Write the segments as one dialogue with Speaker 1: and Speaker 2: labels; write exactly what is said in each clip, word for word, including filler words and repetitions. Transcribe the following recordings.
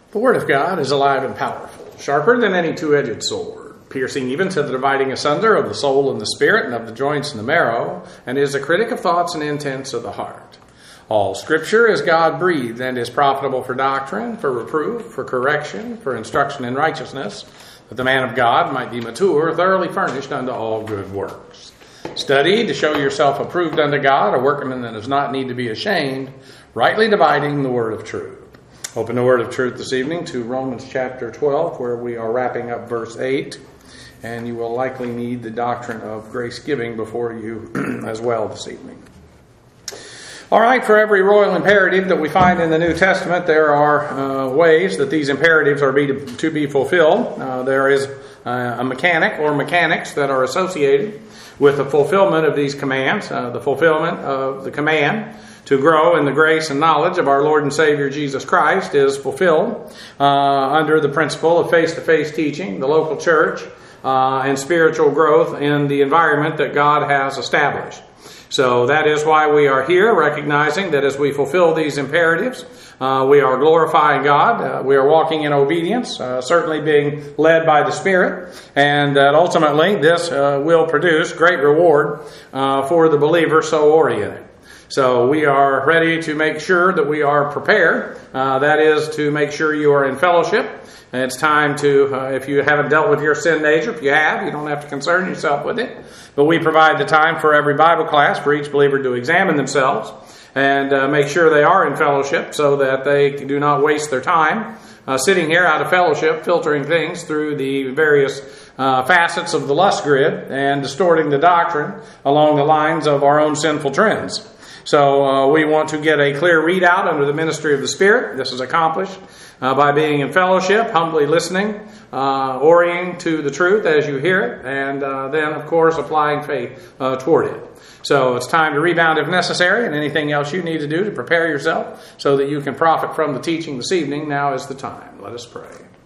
Speaker 1: The Word of God is alive and powerful, sharper than any two-edged sword, piercing even to the dividing asunder of the soul and the spirit and of the joints and the marrow, and is a critic of thoughts and intents of the heart. All Scripture is God-breathed and is profitable for doctrine, for reproof, for correction, for instruction in righteousness, that the man of God might be mature, thoroughly furnished unto all good works. Study to show yourself approved unto God, a workman that does not need to be ashamed, rightly dividing the word of truth. Open the word of truth this evening to Romans chapter twelve, where we are wrapping up verse eight. And you will likely need the doctrine of grace giving before you as well this evening. All right, for every royal imperative that we find in the New Testament, there are uh, ways that these imperatives are be to, to be fulfilled. Uh, there is uh, a mechanic or mechanics that are associated with the fulfillment of these commands, uh, the fulfillment of the command to grow in the grace and knowledge of our Lord and Savior Jesus Christ is fulfilled uh, under the principle of face-to-face teaching, the local church, uh, and spiritual growth in the environment that God has established. So that is why we are here, recognizing that as we fulfill these imperatives, uh, we are glorifying God, uh, we are walking in obedience, uh, certainly being led by the Spirit, and that ultimately this uh, will produce great reward uh, for the believer so oriented. So we are ready to make sure that we are prepared. Uh, that is to make sure you are in fellowship. And it's time to, uh, if you haven't dealt with your sin nature, if you have, you don't have to concern yourself with it. But we provide the time for every Bible class for each believer to examine themselves and uh, make sure they are in fellowship so that they do not waste their time uh, sitting here out of fellowship, filtering things through the various uh, facets of the lust grid and distorting the doctrine along the lines of our own sinful trends. So uh, we want to get a clear readout under the ministry of the Spirit. This is accomplished uh, by being in fellowship, humbly listening, uh, orienting to the truth as you hear it, and uh, then, of course, applying faith uh, toward it. So it's time to rebound if necessary, and anything else you need to do to prepare yourself so that you can profit from the teaching this evening. Now is the time. Let us pray.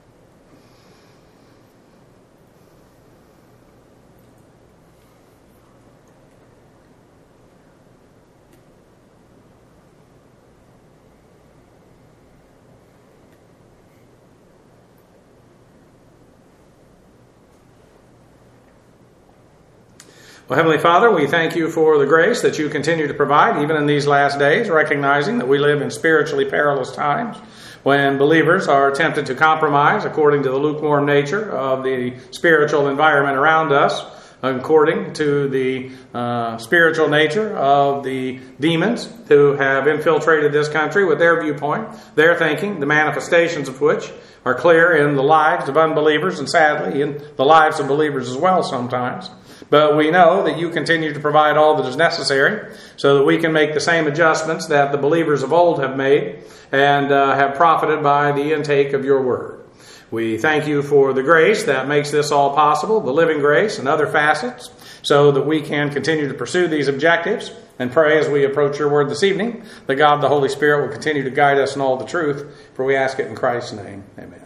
Speaker 1: Well, Heavenly Father, we thank you for the grace that you continue to provide even in these last days, recognizing that we live in spiritually perilous times when believers are tempted to compromise according to the lukewarm nature of the spiritual environment around us, according to the uh, spiritual nature of the demons who have infiltrated this country with their viewpoint, their thinking, the manifestations of which are clear in the lives of unbelievers and sadly in the lives of believers as well sometimes. But we know that you continue to provide all that is necessary so that we can make the same adjustments that the believers of old have made and uh, have profited by the intake of your word. We thank you for the grace that makes this all possible, the living grace and other facets, so that we can continue to pursue these objectives and pray as we approach your word this evening that God the Holy Spirit will continue to guide us in all the truth, for we ask it in Christ's name. Amen.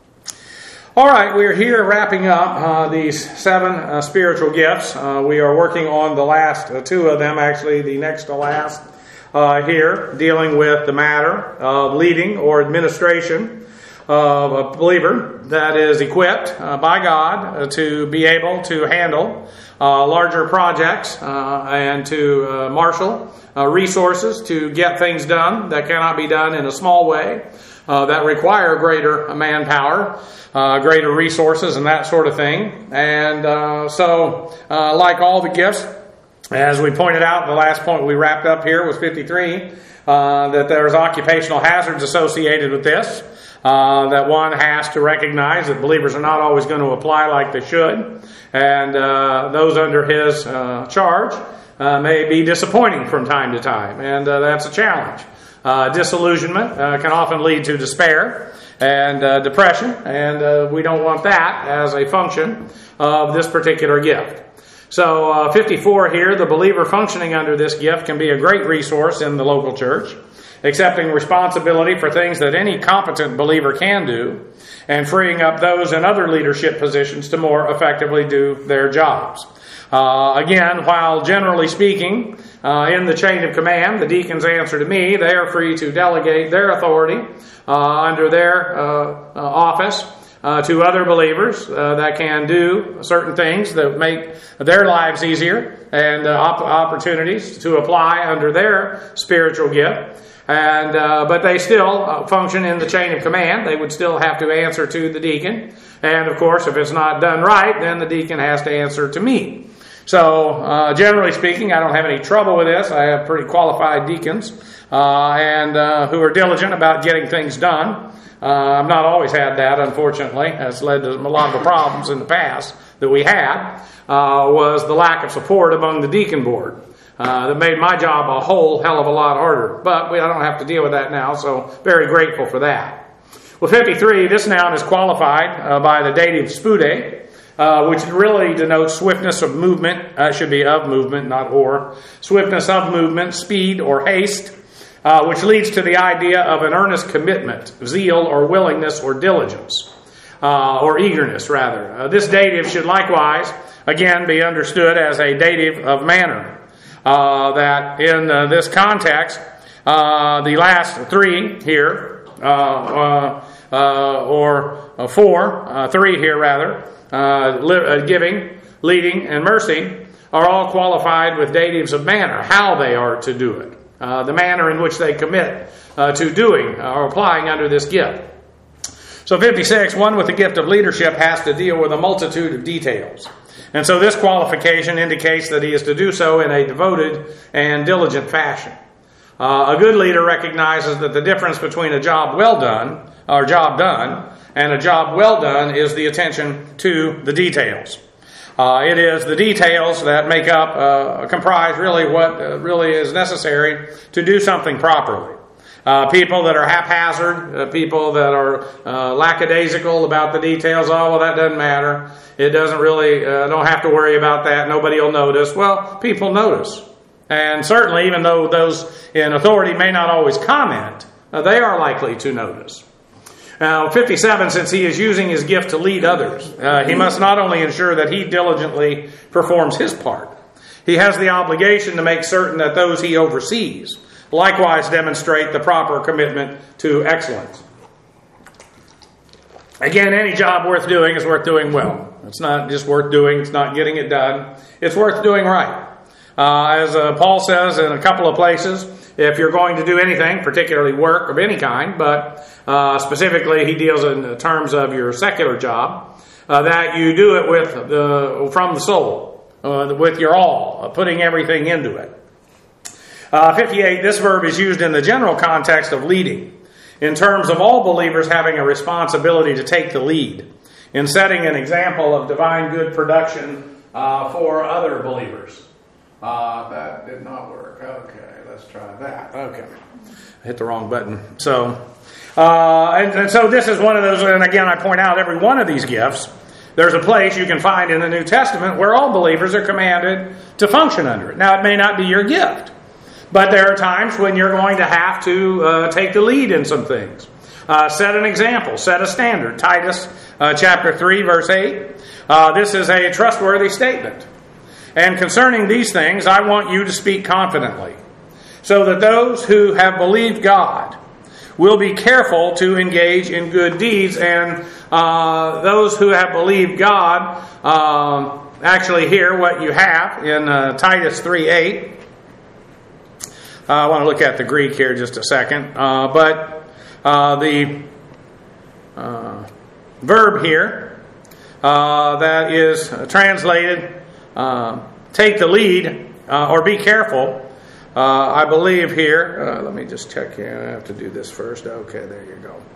Speaker 1: All right, we're here wrapping up uh, these seven uh, spiritual gifts. Uh, we are working on the last uh, two of them, actually the next to last uh, here, dealing with the matter of leading or administration of a believer that is equipped uh, by God uh, to be able to handle uh, larger projects uh, and to uh, marshal uh, resources to get things done that cannot be done in a small way, uh, that require greater manpower, uh, greater resources and that sort of thing. And uh, so, uh, like all the gifts, as we pointed out, the last point we wrapped up here was fifty-three, uh, that there's occupational hazards associated with this. Uh, that one has to recognize that believers are not always going to apply like they should. And uh, those under his uh, charge uh, may be disappointing from time to time. And uh, that's a challenge. Uh, disillusionment uh, can often lead to despair and uh, depression. And uh, we don't want that as a function of this particular gift. So uh, fifty-four here, the believer functioning under this gift can be a great resource in the local church, accepting responsibility for things that any competent believer can do, and freeing up those in other leadership positions to more effectively do their jobs. Uh, again, while generally speaking, uh, in the chain of command, the deacons answer to me, they are free to delegate their authority uh, under their uh, uh, office uh, to other believers uh, that can do certain things that make their lives easier and uh, op- opportunities to apply under their spiritual gift. And uh, but they still uh, function in the chain of command. They would still have to answer to the deacon. And of course, if it's not done right, then the deacon has to answer to me. So, uh, generally speaking, I don't have any trouble with this. I have pretty qualified deacons uh, and uh, who are diligent about getting things done. Uh, I've not always had that, unfortunately. That's led to a lot of the problems in the past that we had, uh, was the lack of support among the deacon board. Uh, that made my job a whole hell of a lot harder. But we, I don't have to deal with that now, so very grateful for that. Well, fifty-three, this noun is qualified uh, by the dative spude, uh, which really denotes swiftness of movement. Uh, it should be of movement, not or. Swiftness of movement, speed, or haste, uh, which leads to the idea of an earnest commitment, zeal, or willingness, or diligence, uh, or eagerness, rather. Uh, this dative should likewise, again, be understood as a dative of manner. Uh, that in uh, this context, uh, the last three here, uh, uh, uh, or uh, four, uh, three here rather, uh, li- uh, giving, leading, and mercy, are all qualified with datives of manner, how they are to do it, uh, the manner in which they commit uh, to doing uh, or applying under this gift. So fifty-six, one with the gift of leadership has to deal with a multitude of details. And so this qualification indicates that he is to do so in a devoted and diligent fashion. Uh, a good leader recognizes that the difference between a job well done, or job done, and a job well done is the attention to the details. Uh, it is the details that make up, uh, comprise really what uh, really is necessary to do something properly. Uh, people that are haphazard, uh, people that are uh, lackadaisical about the details, oh, well, that doesn't matter. It doesn't really, uh, don't have to worry about that. Nobody will notice. Well, people notice. And certainly, even though those in authority may not always comment, uh, they are likely to notice. Now, fifty-seven, since he is using his gift to lead others, uh, he must not only ensure that he diligently performs his part, he has the obligation to make certain that those he oversees likewise demonstrate the proper commitment to excellence. Again, any job worth doing is worth doing well. It's not just worth doing, it's not getting it done. It's worth doing right. Uh, as uh, Paul says in a couple of places, if you're going to do anything, particularly work of any kind, but uh, specifically he deals in terms of your secular job, uh, that you do it with the, from the soul, uh, with your all, uh, putting everything into it. Uh, fifty-eight, this verb is used in the general context of leading, in terms of all believers having a responsibility to take the lead, in setting an example of divine good production uh, for other believers. Uh, that did not work. Okay, let's try that. Okay. I hit the wrong button. So, uh, and, and so this is one of those, and again, I point out every one of these gifts, there's a place you can find in the New Testament where all believers are commanded to function under it. Now, it may not be your gift, but there are times when you're going to have to uh, take the lead in some things. Uh, set an example, set a standard. Titus uh, chapter three, verse eight. Uh, this is a trustworthy statement. And concerning these things, I want you to speak confidently, so that those who have believed God will be careful to engage in good deeds. And uh, those who have believed God, um, actually here what you have in uh, Titus three eight. Uh, I want to look at the Greek here just a second. Uh, but uh, the uh, verb here uh, that is translated uh, take the lead uh, or be careful, uh, I believe here, uh, let me just check here. I have to do this first. Okay, there you go.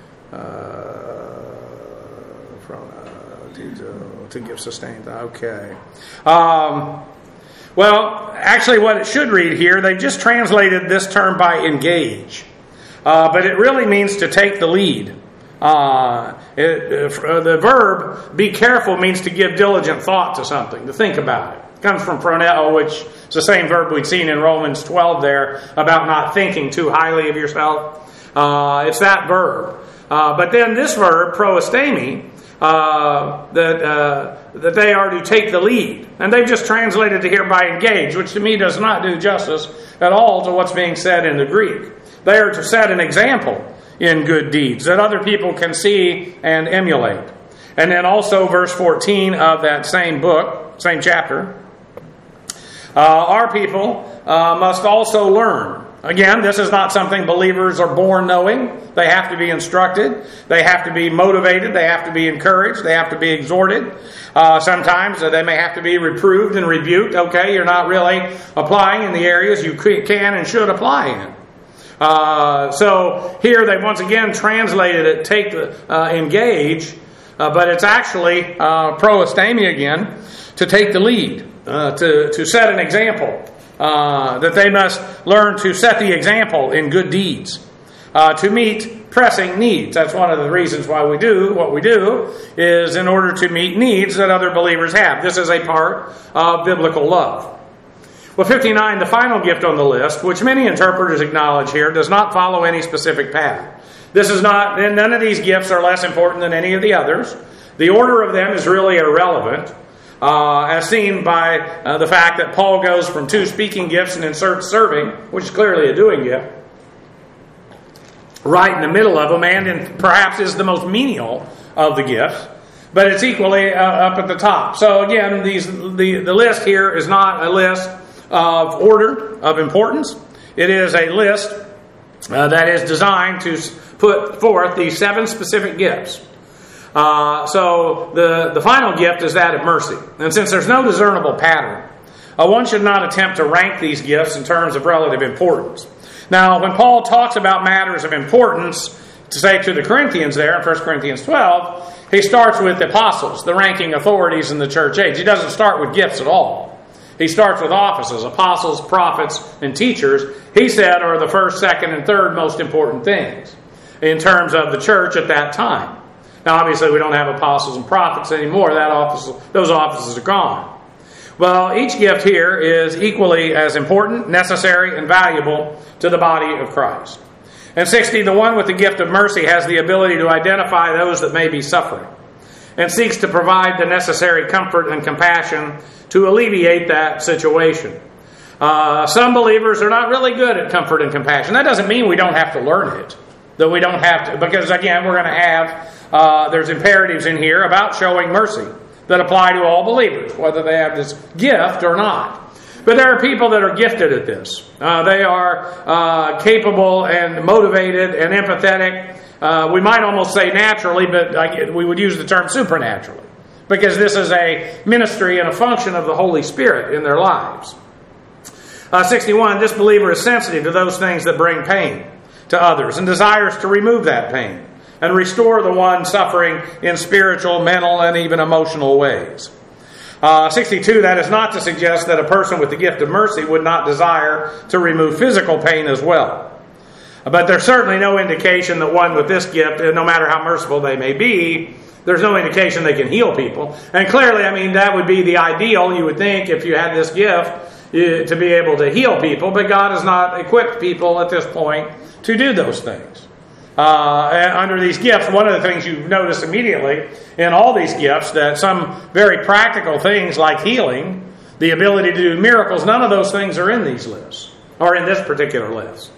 Speaker 1: Uh, from uh, to, to give sustained. Okay. Um, Well, actually what it should read here, they've just translated this term by engage. Uh, but it really means to take the lead. Uh, it, uh, the verb, be careful, means to give diligent thought to something, to think about it. It comes from phroneo, which is the same verb we'd seen in Romans twelve there, about not thinking too highly of yourself. Uh, it's that verb. Uh, but then this verb, proestemi, uh, that uh, that they are to take the lead. And they've just translated to hereby engage, which to me does not do justice at all to what's being said in the Greek. They are to set an example in good deeds that other people can see and emulate. And then also verse fourteen of that same book, same chapter, uh, our people uh, must also learn. Again, this is not something believers are born knowing. They have to be instructed. They have to be motivated. They have to be encouraged. They have to be exhorted. Uh, sometimes uh, they may have to be reproved and rebuked. Okay, you're not really applying in the areas you can and should apply in. Uh, so here they once again translated it, take the, uh, engage, uh, but it's actually uh, proestemi again, to take the lead, uh, to, to set an example. Uh, that they must learn to set the example in good deeds, uh, to meet pressing needs. That's one of the reasons why we do what we do, is in order to meet needs that other believers have. This is a part of biblical love. Well, fifty-nine, the final gift on the list, which many interpreters acknowledge here, does not follow any specific path. This is not, and none of these gifts are less important than any of the others. The order of them is really irrelevant. Uh, as seen by uh, the fact that Paul goes from two speaking gifts and inserts serving, which is clearly a doing gift, right in the middle of them, and in, perhaps is the most menial of the gifts, but it's equally uh, up at the top. So again, these the, the list here is not a list of order of importance. It is a list uh, that is designed to put forth these seven specific gifts. Uh, so the, the final gift is that of mercy. And since there's no discernible pattern, uh, one should not attempt to rank these gifts in terms of relative importance. Now, when Paul talks about matters of importance, to say to the Corinthians there in First Corinthians twelve, he starts with the apostles, the ranking authorities in the church age. He doesn't start with gifts at all. He starts with offices, apostles, prophets, and teachers. He said are the first, second, and third most important things in terms of the church at that time. Now, obviously, we don't have apostles and prophets anymore. That office, those offices are gone. Well, each gift here is equally as important, necessary, and valuable to the body of Christ. And sixty, the one with the gift of mercy has the ability to identify those that may be suffering and seeks to provide the necessary comfort and compassion to alleviate that situation. Uh, some believers are not really good at comfort and compassion. That doesn't mean we don't have to learn it. That we don't have to, because again, we're going to have, uh, there's imperatives in here about showing mercy that apply to all believers, whether they have this gift or not. But there are people that are gifted at this. Uh, they are uh, capable and motivated and empathetic. Uh, we might almost say naturally, but I, we would use the term supernaturally, because this is a ministry and a function of the Holy Spirit in their lives. Uh, sixty-one, this believer is sensitive to those things that bring pain to others and desires to remove that pain and restore the one suffering in spiritual, mental, and even emotional ways. Uh, sixty-two, that is not to suggest that a person with the gift of mercy would not desire to remove physical pain as well. But there's certainly no indication that one with this gift, no matter how merciful they may be, there's no indication they can heal people. And clearly, I mean, that would be the ideal, you would think, if you had this gift, to be able to heal people. But God has not equipped people at this point to do those things. Uh, under these gifts, one of the things you notice immediately in all these gifts, that some very practical things like healing, the ability to do miracles, none of those things are in these lists, or in this particular list.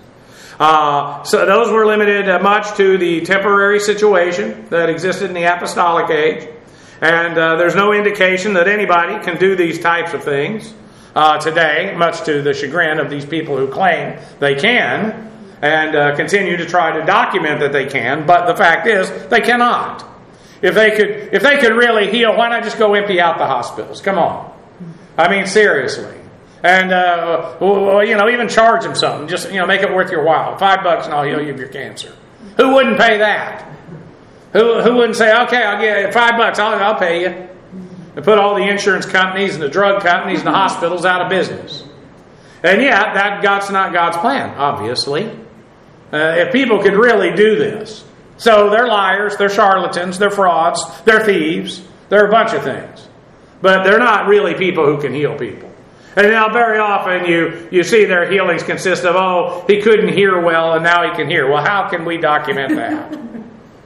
Speaker 1: Uh, so those were limited uh, much to the temporary situation that existed in the apostolic age. And uh, there's no indication that anybody can do these types of things uh, today, much to the chagrin of these people who claim they can, and uh, continue to try to document that they can, but the fact is, they cannot. If they could if they could really heal, why not just go empty out the hospitals? Come on. I mean, seriously. And, uh, well, you know, even charge them something. Just, you know, make it worth your while. Five bucks and I'll heal you of your cancer. Who wouldn't pay that? Who who wouldn't say, okay, I'll get you five bucks, I'll, I'll pay you. And put all the insurance companies and the drug companies and the hospitals out of business. And yet, that God's not God's plan, obviously. Uh, if people could really do this. So they're liars, they're charlatans, they're frauds, they're thieves, they're a bunch of things. But they're not really people who can heal people. And now very often you, you see their healings consist of, oh, he couldn't hear well and now he can hear. Well, how can we document that?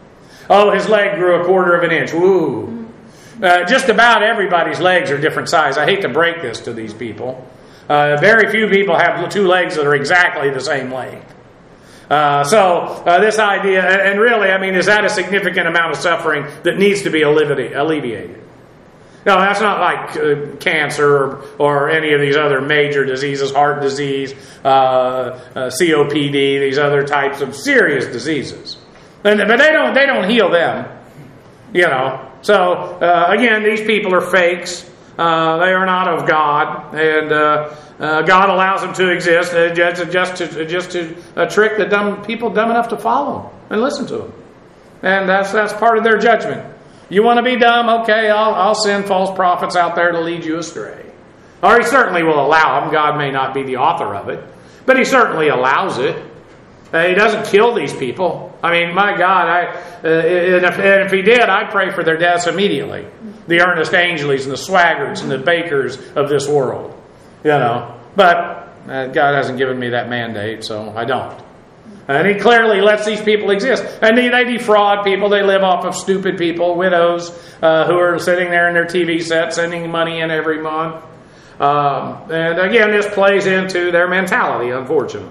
Speaker 1: Oh, his leg grew a quarter of an inch. Woo. Uh, just about everybody's legs are different size. I hate to break this to these people. Uh, very few people have two legs that are exactly the same length. Uh, so uh, this idea, and really, I mean, is that a significant amount of suffering that needs to be alleviated? No, that's not like uh, cancer or, or any of these other major diseases, heart disease, uh, uh, C O P D, these other types of serious diseases. And, but they don't they don't heal them, you know. So uh, again, these people are fakes. Uh, they are not of God, and uh, uh, God allows them to exist uh, just, just to just to uh, trick the dumb people dumb enough to follow them and listen to them, and that's that's part of their judgment. You want to be dumb? Okay, I'll, I'll send false prophets out there to lead you astray. Or He certainly will allow them. God may not be the author of it, but He certainly allows it. Uh, he doesn't kill these people. I mean, my God, I uh, and, if, and if He did, I'd pray for their deaths immediately. The Ernest Angleys and the Swaggarts and the Bakers of this world, you know. But uh, God hasn't given me that mandate, so I don't. And He clearly lets these people exist. And they, they defraud people. They live off of stupid people, widows, uh, who are sitting there in their T V set, sending money in every month. Um, and again, this plays into their mentality, unfortunately.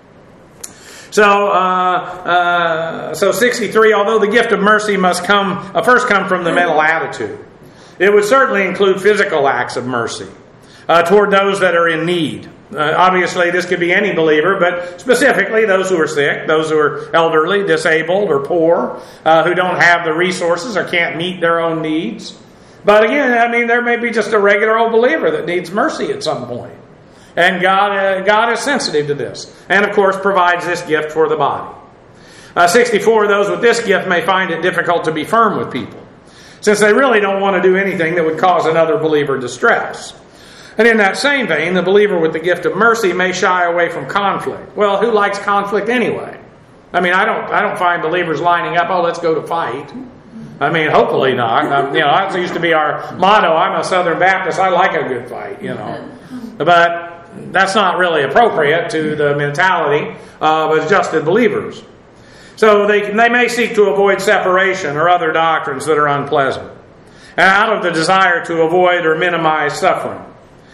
Speaker 1: So, uh, uh, so sixty-three, although the gift of mercy must come, uh, first come from the mental attitude, it would certainly include physical acts of mercy uh, toward those that are in need. Uh, obviously, this could be any believer, but specifically those who are sick, those who are elderly, disabled, or poor, uh, who don't have the resources or can't meet their own needs. But again, I mean, there may be just a regular old believer that needs mercy at some point. And God, uh, God is sensitive to this. And, of course, provides this gift for the body. Uh, sixty-four, those with this gift may find it difficult to be firm with people, since they really don't want to do anything that would cause another believer distress. And in that same vein, the believer with the gift of mercy may shy away from conflict. Well, who likes conflict anyway? I mean, I don't I don't find believers lining up, oh, let's go to fight. I mean, hopefully not. Um, you know, that used to be our motto. I'm a Southern Baptist. I like a good fight, you know. But that's not really appropriate to the mentality of adjusted believers. So they, they may seek to avoid separation or other doctrines that are unpleasant, and out of the desire to avoid or minimize suffering.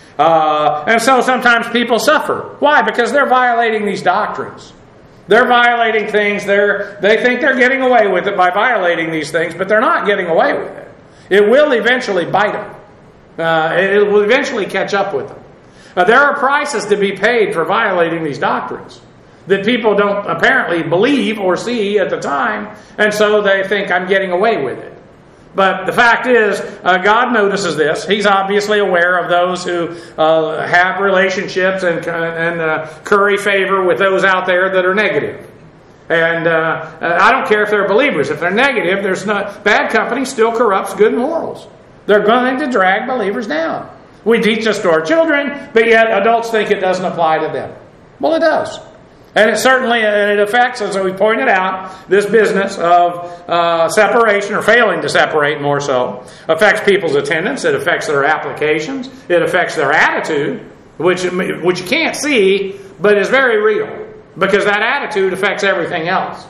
Speaker 1: Uh, and so sometimes people suffer. Why? Because they're violating these doctrines. They're violating things. They're, they think they're getting away with it by violating these things, but they're not getting away with it. It will eventually bite them. Uh, it, it will eventually catch up with them. Uh, there are prices to be paid for violating these doctrines that people don't apparently believe or see at the time, and so they think I'm getting away with it. But the fact is, uh, God notices this. He's obviously aware of those who uh, have relationships and, and uh, curry favor with those out there that are negative. And uh, I don't care if they're believers. If they're negative, there's not, bad company still corrupts good morals. They're going to drag believers down. We teach this to our children, but yet adults think it doesn't apply to them. Well, it does. And it certainly and it affects, as we pointed out, this business of uh, separation, or failing to separate more so, affects people's attendance. It affects their applications. It affects their attitude, which, which you can't see, but is very real, because that attitude affects everything else.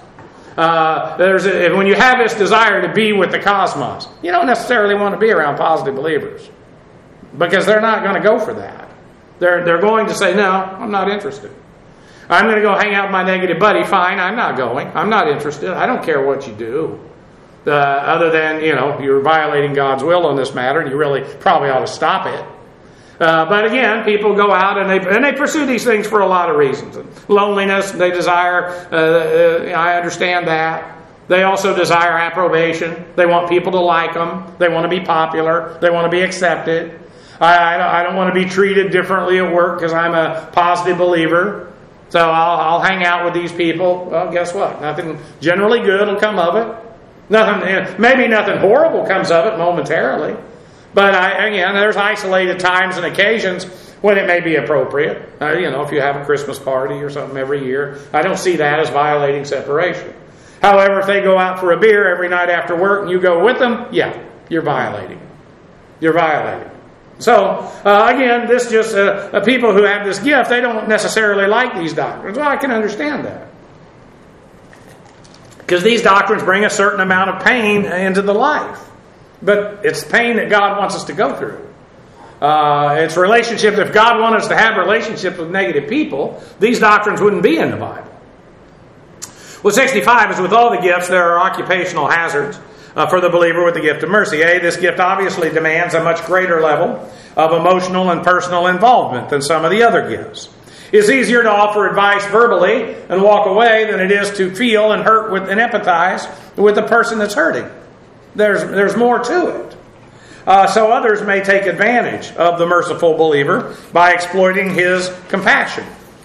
Speaker 1: Uh, there's a, when you have this desire to be with the cosmos, you don't necessarily want to be around positive believers, because they're not going to go for that. They're, they're going to say, no, I'm not interested. I'm going to go hang out with my negative buddy. Fine, I'm not going. I'm not interested. I don't care what you do. Uh, other than, you know, you're violating God's will on this matter, and you really probably ought to stop it. Uh, but again, people go out and they and they pursue these things for a lot of reasons. Loneliness, they desire, uh, uh, I understand that. They also desire approbation. They want people to like them. They want to be popular. They want to be accepted. I, I, I don't want to be treated differently at work because I'm a positive believer. So I'll, I'll hang out with these people. Well, guess what? Nothing generally good will come of it. Nothing, maybe nothing horrible comes of it momentarily. But I, again, there's isolated times and occasions when it may be appropriate. Uh, you know, if you have a Christmas party or something every year, I don't see that as violating separation. However, if they go out for a beer every night after work and you go with them, yeah, you're violating. You're violating. So, uh, again, this just, uh, uh, people who have this gift, they don't necessarily like these doctrines. Well, I can understand that. Because these doctrines bring a certain amount of pain into the life. But it's pain that God wants us to go through. Uh, it's relationships. If God wanted us to have relationships with negative people, these doctrines wouldn't be in the Bible. Well, sixty-five is with all the gifts, there are occupational hazards uh, for the believer with the gift of mercy. A, this gift obviously demands a much greater level of emotional and personal involvement than some of the other gifts. It's easier to offer advice verbally and walk away than it is to feel and hurt with and empathize with the person that's hurting. There's, there's more to it. Uh, so others may take advantage of the merciful believer by exploiting his compassion.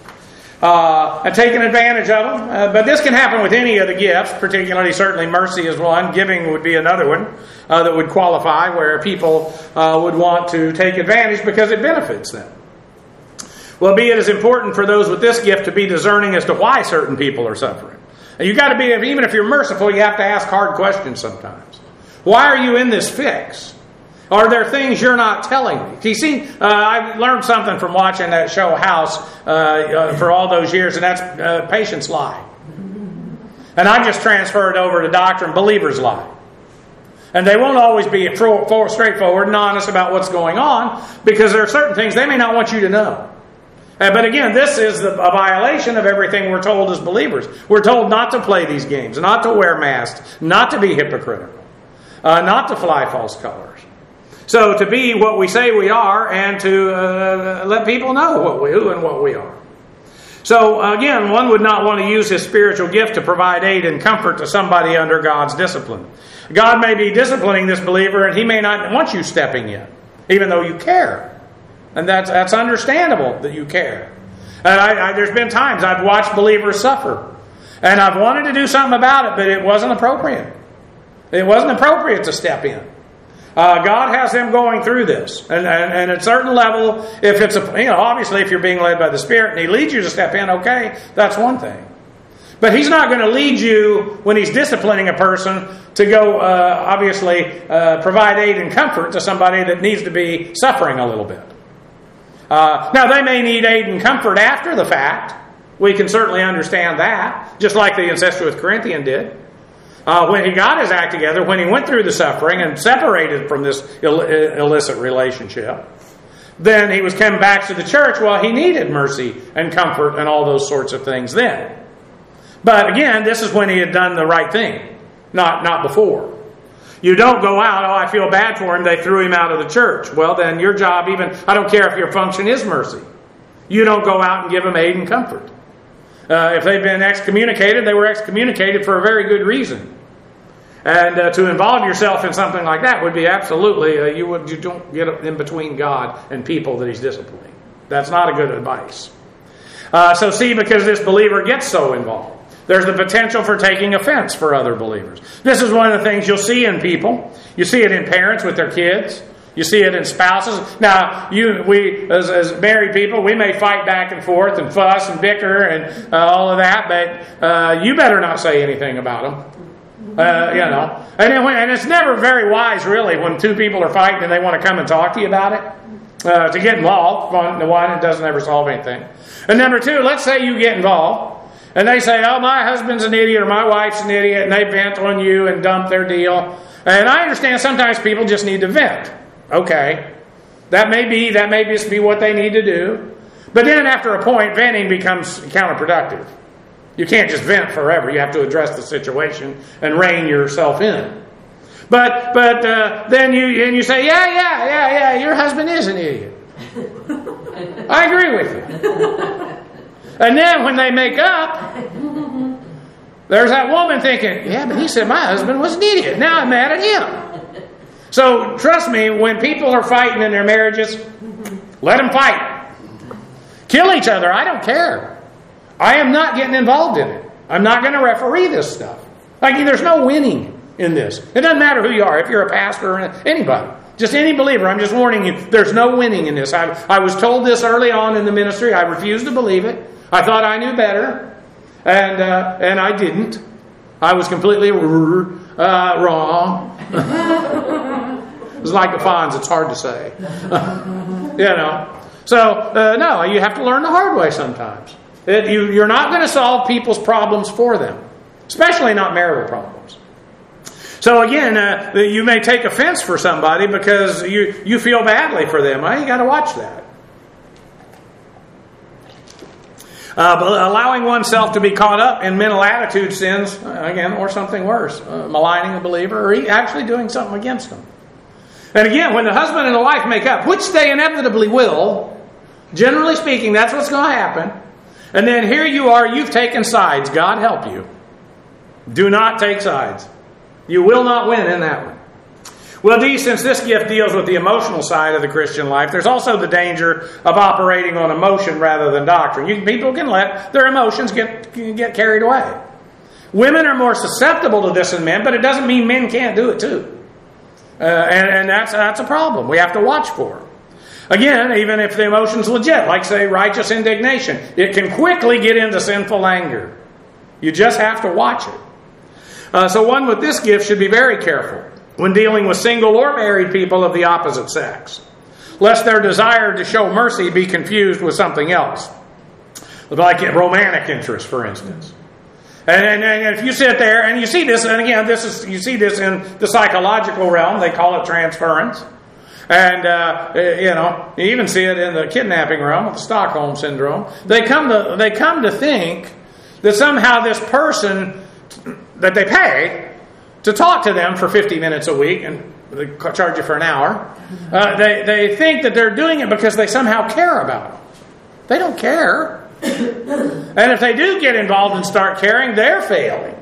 Speaker 1: Uh, and taking advantage of them. Uh, but this can happen with any of the gifts, particularly certainly mercy is one. Giving would be another one uh, that would qualify, where people uh, would want to take advantage because it benefits them. Well, be it as important for those with this gift to be discerning as to why certain people are suffering. And you've got to be, even if you're merciful, you have to ask hard questions sometimes. Why are you in this fix? Are there things you're not telling me? You see, uh, I learned something from watching that show House uh, uh, for all those years, and that's uh, patients lie. And I just transferred over to doctrine, believers lie. And they won't always be for, for, straightforward and honest about what's going on, because there are certain things they may not want you to know. Uh, but again, this is the, a violation of everything we're told as believers. We're told not to play these games, not to wear masks, not to be hypocritical, uh, not to fly false colors. So to be what we say we are, and to uh, let people know what we, who and what we are. So again, one would not want to use his spiritual gift to provide aid and comfort to somebody under God's discipline. God may be disciplining this believer, and he may not want you stepping in, even though you care. And that's, that's understandable that you care. And I, I, there's been times I've watched believers suffer, and I've wanted to do something about it, but it wasn't appropriate. It wasn't appropriate to step in. Uh, God has them going through this. And, and, and at a certain level, if it's a, you know, obviously if you're being led by the Spirit and He leads you to step in, okay, that's one thing. But He's not going to lead you when He's disciplining a person to go, uh, obviously, uh, provide aid and comfort to somebody that needs to be suffering a little bit. Uh, now, they may need aid and comfort after the fact. We can certainly understand that, just like the incestuous Corinthian did. Uh, when he got his act together, when he went through the suffering and separated from this Ill- illicit relationship, then he was coming back to the church. Well, he needed mercy and comfort and all those sorts of things then. But again, this is when he had done the right thing, not, not before. You don't go out, oh, I feel bad for him, they threw him out of the church. Well, then your job, even, I don't care if your function is mercy. You don't go out and give them aid and comfort. Uh, if they've been excommunicated, they were excommunicated for a very good reason. And uh, to involve yourself in something like that would be absolutely, uh, you, would, you don't get in between God and people that He's disciplining. That's not a good advice. Uh, so see, because this believer gets so involved, there's the potential for taking offense for other believers. This is one of the things you'll see in people. You see it in parents with their kids. You see it in spouses. Now, you, we, as, as married people, we may fight back and forth and fuss and bicker and uh, all of that, but uh, you better not say anything about them. Uh, you know, and, it, and it's never very wise, really, when two people are fighting and they want to come and talk to you about it, uh, to get involved. One, one, it doesn't ever solve anything. And number two, let's say you get involved, and they say, oh, my husband's an idiot or my wife's an idiot, and they vent on you and dump their deal. And I understand sometimes people just need to vent. Okay, that may be, that may just be what they need to do. But then after a point, venting becomes counterproductive. You can't just vent forever. You have to address the situation and rein yourself in. But but uh, then you and you say, yeah, yeah, yeah, yeah, your husband is an idiot. I agree with you. And then when they make up, there's that woman thinking, yeah, but he said my husband was an idiot. Now I'm mad at him. So trust me, when people are fighting in their marriages, let them fight. Kill each other. I don't care. I am not getting involved in it. I'm not going to referee this stuff. Like, there's no winning in this. It doesn't matter who you are, if you're a pastor or anybody. Just any believer. I'm just warning you, there's no winning in this. I, I was told this early on in the ministry. I refused to believe it. I thought I knew better. And uh, and I didn't. I was completely uh, wrong. It's like the Fonz. It's hard to say. You know. So, uh, no, you have to learn the hard way sometimes. It, you, you're not going to solve people's problems for them. especially not marital problems. So again, uh, you may take offense for somebody because you, you feel badly for them. Well, you got to watch that. Uh, but allowing oneself to be caught up in mental attitude sins, again, or something worse, uh, maligning a believer, or actually doing something against them. And again, when the husband and the wife make up, which they inevitably will, generally speaking, that's what's going to happen. And then here you are, you've taken sides. God help you. Do not take sides. You will not win in that one. Well, D, since this gift deals with the emotional side of the Christian life, there's also the danger of operating on emotion rather than doctrine. You, people can let their emotions get, get carried away. Women are more susceptible to this than men, but it doesn't mean men can't do it too. Uh, and and that's, that's a problem. We have to watch for it. Again, even if the emotion's legit, like say righteous indignation, it can quickly get into sinful anger. You just have to watch it. Uh, so one with this gift should be very careful when dealing with single or married people of the opposite sex, lest their desire to show mercy be confused with something else, like romantic interest, for instance. And, and, and if you sit there and you see this, and again, this is you see this in the psychological realm, they call it transference. And, uh, you know, you even see it in the kidnapping realm with the Stockholm Syndrome. They come to, they come to think that somehow this person that they pay to talk to them for fifty minutes a week, and they charge you for an hour, uh, they, they think that they're doing it because they somehow care about them. They don't care. And if they do get involved and start caring, they're failing.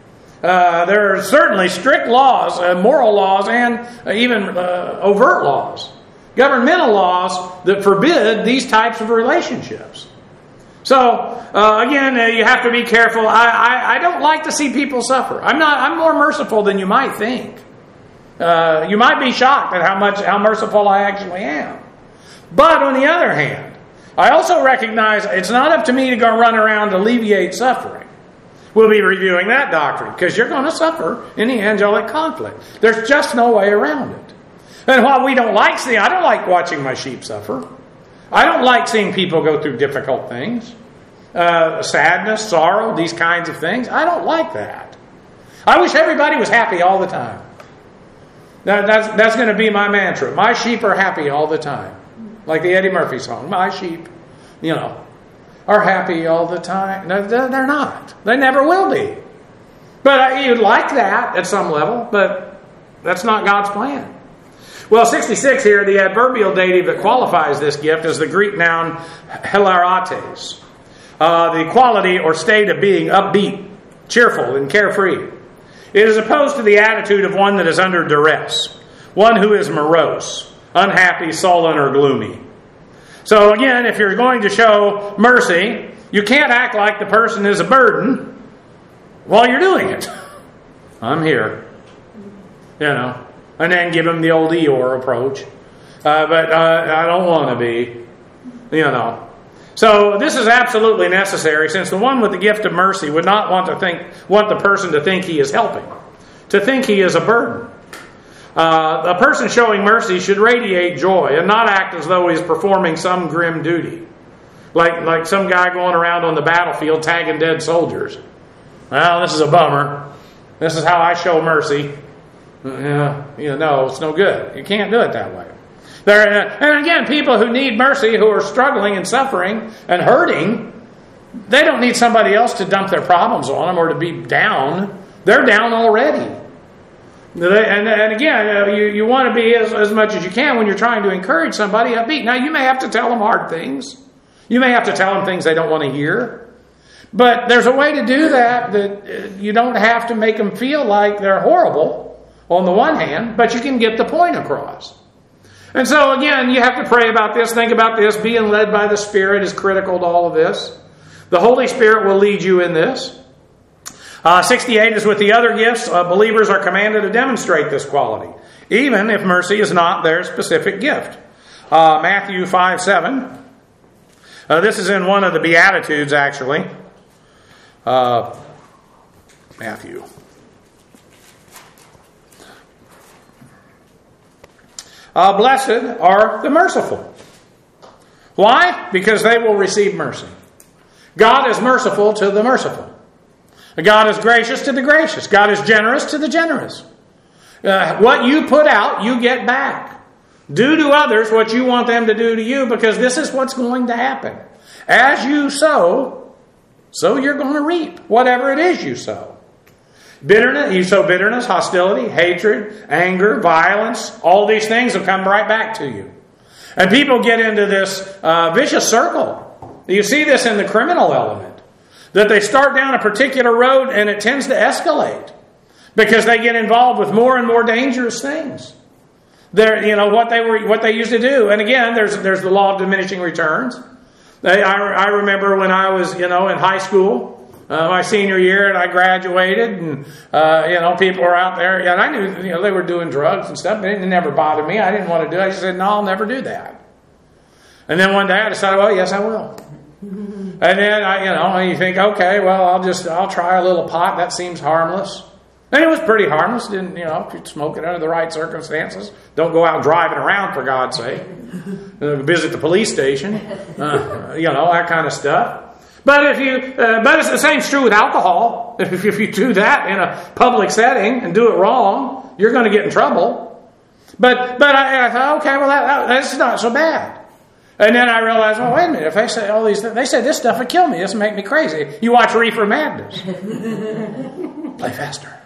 Speaker 1: Uh, there are certainly strict laws, uh, moral laws, and uh, even uh, overt laws, governmental laws that forbid these types of relationships. So, uh, again, uh, you have to be careful. I, I, I don't like to see people suffer. I'm not. I'm more merciful than you might think. Uh, you might be shocked at how much how merciful I actually am. But on the other hand, I also recognize it's not up to me to go run around to alleviate suffering. We'll be reviewing that doctrine because you're going to suffer in the angelic conflict. There's just no way around it. And while we don't like seeing, I don't like watching my sheep suffer. I don't like seeing people go through difficult things. Uh, sadness, sorrow, these kinds of things. I don't like that. I wish everybody was happy all the time. That, that's that's going to be my mantra. My sheep are happy all the time. Like the Eddie Murphy song. My sheep, you know, are happy all the time. No, they're not. They never will be. But you'd like that at some level, but that's not God's plan. Well, sixty-six here, the adverbial dative that qualifies this gift is the Greek noun hilarites. Uh, the quality or state of being upbeat, cheerful, and carefree. It is opposed to the attitude of one that is under duress, one who is morose, unhappy, sullen, or gloomy. So again, if you're going to show mercy, you can't act like the person is a burden while you're doing it. I'm here. You know. And then give them the old Eeyore approach. Uh, but uh, I don't want to be. You know. So this is absolutely necessary, since the one with the gift of mercy would not want to think, want the person to think he is helping, to think he is a burden. Uh, a person showing mercy should radiate joy and not act as though he's performing some grim duty. Like, like some guy going around on the battlefield tagging dead soldiers. Well, this is a bummer. This is how I show mercy. Yeah, you know, no, it's no good. You can't do it that way. There, and again, people who need mercy, who are struggling and suffering and hurting, they don't need somebody else to dump their problems on them or to be down. They're down already. And, and again, you, you want to be as, as much as you can when you're trying to encourage somebody upbeat. Now, you may have to tell them hard things. You may have to tell them things they don't want to hear. But there's a way to do that that you don't have to make them feel like they're horrible on the one hand, but you can get the point across. And so again, you have to pray about this, think about this. Being led by the Spirit is critical to all of this. The Holy Spirit will lead you in this. Uh, sixty-eight is with the other gifts. Uh, believers are commanded to demonstrate this quality, even if mercy is not their specific gift. Uh, Matthew five seven. Uh, this is in one of the Beatitudes, actually. Uh, Matthew. Uh, blessed are the merciful. Why? Because they will receive mercy. God is merciful to the merciful. God is gracious to the gracious. God is generous to the generous. Uh, what you put out, you get back. Do to others what you want them to do to you, because this is what's going to happen. As you sow, so you're going to reap whatever it is you sow. Bitterness, you sow bitterness, hostility, hatred, anger, violence. All these things will come right back to you. And people get into this uh, vicious circle. You see this in the criminal element. That they start down a particular road and it tends to escalate. Because they get involved with more and more dangerous things. They're, you know, what they were, what they used to do. And again, there's there's the law of diminishing returns. I, I remember when I was, you know, in high school. Uh, my senior year, and I graduated, and uh, you know, people were out there, and I knew, you know, they were doing drugs and stuff, but it never bothered me. I didn't want to do it. I just said, no, I'll never do that. And then one day I decided, well, yes, I will. And then I, you know, you think, okay, well, I'll just, I'll try a little pot. That seems harmless. And it was pretty harmless. Didn't, you know, if you smoke it under the right circumstances, don't go out driving around, for God's sake. Visit the police station, uh, you know, that kind of stuff. But if you, uh, but it's the same true with alcohol. If, if you do that in a public setting and do it wrong, you're going to get in trouble. But but I, I thought, okay, well that, that, that's not so bad. And then I realized, well, wait a minute. If they say all these, they say this stuff would kill me. This would make me crazy. You watch Reefer Madness. Play faster.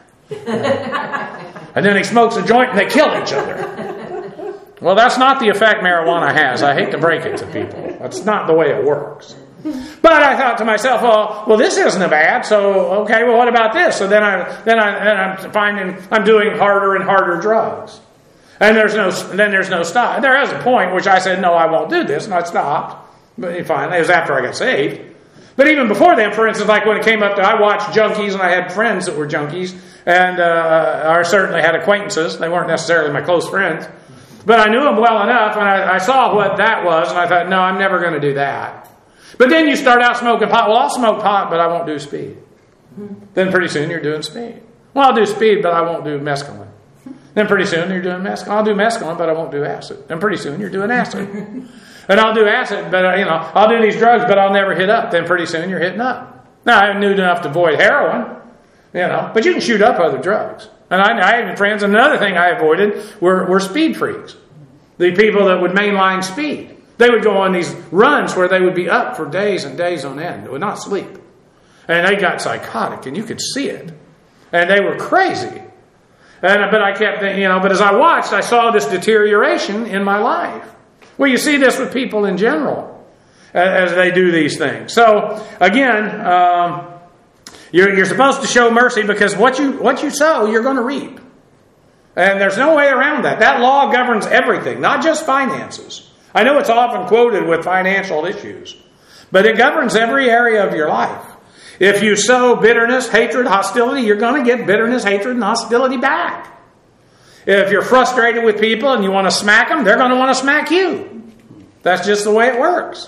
Speaker 1: And then he smokes a joint and they kill each other. Well, that's not the effect marijuana has. I hate to break it to people. That's not the way it works. But I thought to myself, well, well, this isn't bad. So, okay, well, what about this? So then I, then I, then I'm finding I'm doing harder and harder drugs, and there's no, then there's no stop. There is a point which I said, no, I won't do this, and I stopped. But finally, it was after I got saved. But even before then, for instance, like when it came up to, I watched junkies, and I had friends that were junkies, and uh, I certainly had acquaintances. They weren't necessarily my close friends, but I knew them well enough, and I, I saw what that was, and I thought, no, I'm never going to do that. But then you start out smoking pot. Well, I'll smoke pot, but I won't do speed. Mm-hmm. Then pretty soon you're doing speed. Well, I'll do speed, but I won't do mescaline. Then pretty soon you're doing mescaline. I'll do mescaline, but I won't do acid. Then pretty soon you're doing acid. And I'll do acid, but, you know, I'll do these drugs, but I'll never hit up. Then pretty soon you're hitting up. Now, I knew enough to avoid heroin, you know, but you can shoot up other drugs. And I, I had friends, and another thing I avoided were, were speed freaks. The people that would mainline speed. They would go on these runs where they would be up for days and days on end. They would not sleep. And they got psychotic, and you could see it. And they were crazy. And But I kept thinking, you know, but as I watched, I saw this deterioration in my life. Well, you see this with people in general as they do these things. So, again, um, you're, you're supposed to show mercy because what you, what you sow, you're going to reap. And there's no way around that. That law governs everything, not just finances. I know it's often quoted with financial issues, but it governs every area of your life. If you sow bitterness, hatred, hostility, you're going to get bitterness, hatred, and hostility back. If you're frustrated with people and you want to smack them, they're going to want to smack you. That's just the way it works.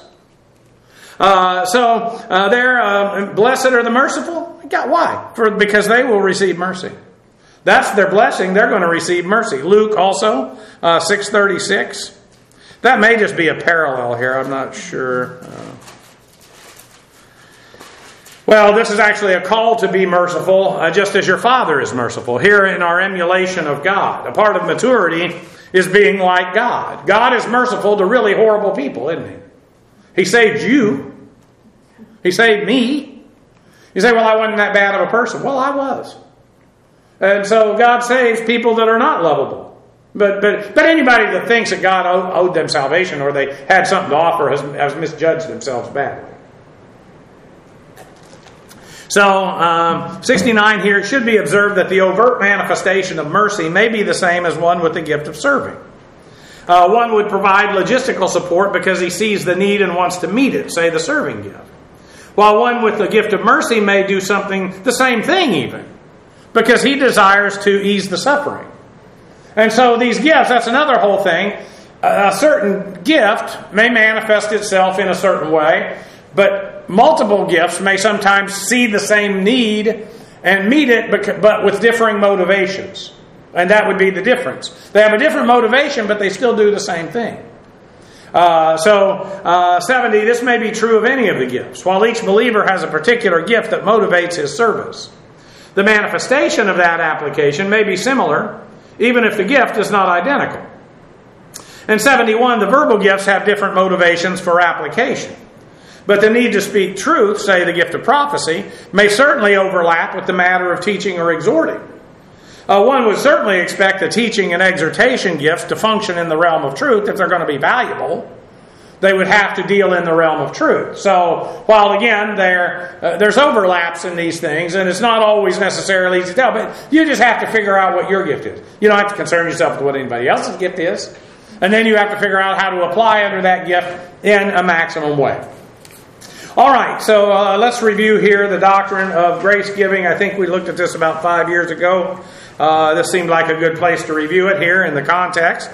Speaker 1: Uh, so uh, they're uh, blessed are the merciful. Why? For because they will receive mercy. That's their blessing. They're going to receive mercy. Luke also uh, six thirty-six. That may just be a parallel here. I'm not sure. Uh, well, this is actually a call to be merciful, uh, just as your Father is merciful. Here in our emulation of God. A part of maturity is being like God. God is merciful to really horrible people, isn't He? He saved you. He saved me. You say, well, I wasn't that bad of a person. Well, I was. And so God saves people that are not lovable. But but but anybody that thinks that God owed them salvation or they had something to offer has, has misjudged themselves badly. So, um, sixty-nine here, it should be observed that the overt manifestation of mercy may be the same as one with the gift of serving. Uh, one would provide logistical support because he sees the need and wants to meet it, say the serving gift. While one with the gift of mercy may do something, the same thing even, because he desires to ease the suffering. And so these gifts, that's another whole thing. A certain gift may manifest itself in a certain way, but multiple gifts may sometimes see the same need and meet it, but with differing motivations. And that would be the difference. They have a different motivation, but they still do the same thing. Uh, so, uh, seventy, this may be true of any of the gifts. While each believer has a particular gift that motivates his service. The manifestation of that application may be similar, even if the gift is not identical. In seventy-one, the verbal gifts have different motivations for application. But the need to speak truth, say the gift of prophecy, may certainly overlap with the matter of teaching or exhorting. Uh, one would certainly expect the teaching and exhortation gifts to function in the realm of truth if they're going to be valuable. They would have to deal in the realm of truth. So, while again, there uh, there's overlaps in these things, and it's not always necessarily easy to tell, but you just have to figure out what your gift is. You don't have to concern yourself with what anybody else's gift is. And then you have to figure out how to apply under that gift in a maximum way. All right, so uh, let's review here the doctrine of grace giving. I think we looked at this about five years ago. Uh, this seemed like a good place to review it here in the context.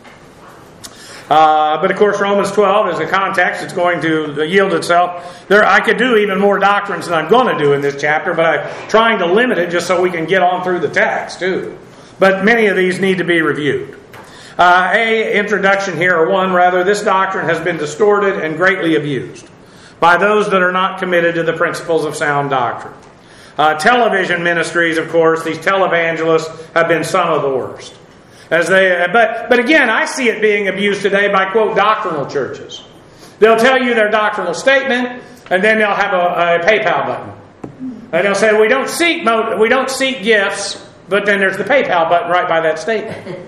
Speaker 1: Uh, but of course, Romans twelve is the context. It's going to yield itself. There, I could do even more doctrines than I'm going to do in this chapter, but I'm trying to limit it just so we can get on through the text too. But many of these need to be reviewed. Uh, a introduction here, or one rather, this doctrine has been distorted and greatly abused by those that are not committed to the principles of sound doctrine. Uh, television ministries, of course, these televangelists have been some of the worst. As they, but, but again, I see it being abused today by, quote, doctrinal churches. They'll tell you their doctrinal statement, and then they'll have a, a PayPal button. And they'll say, we don't seek we don't seek gifts, but then there's the PayPal button right by that statement.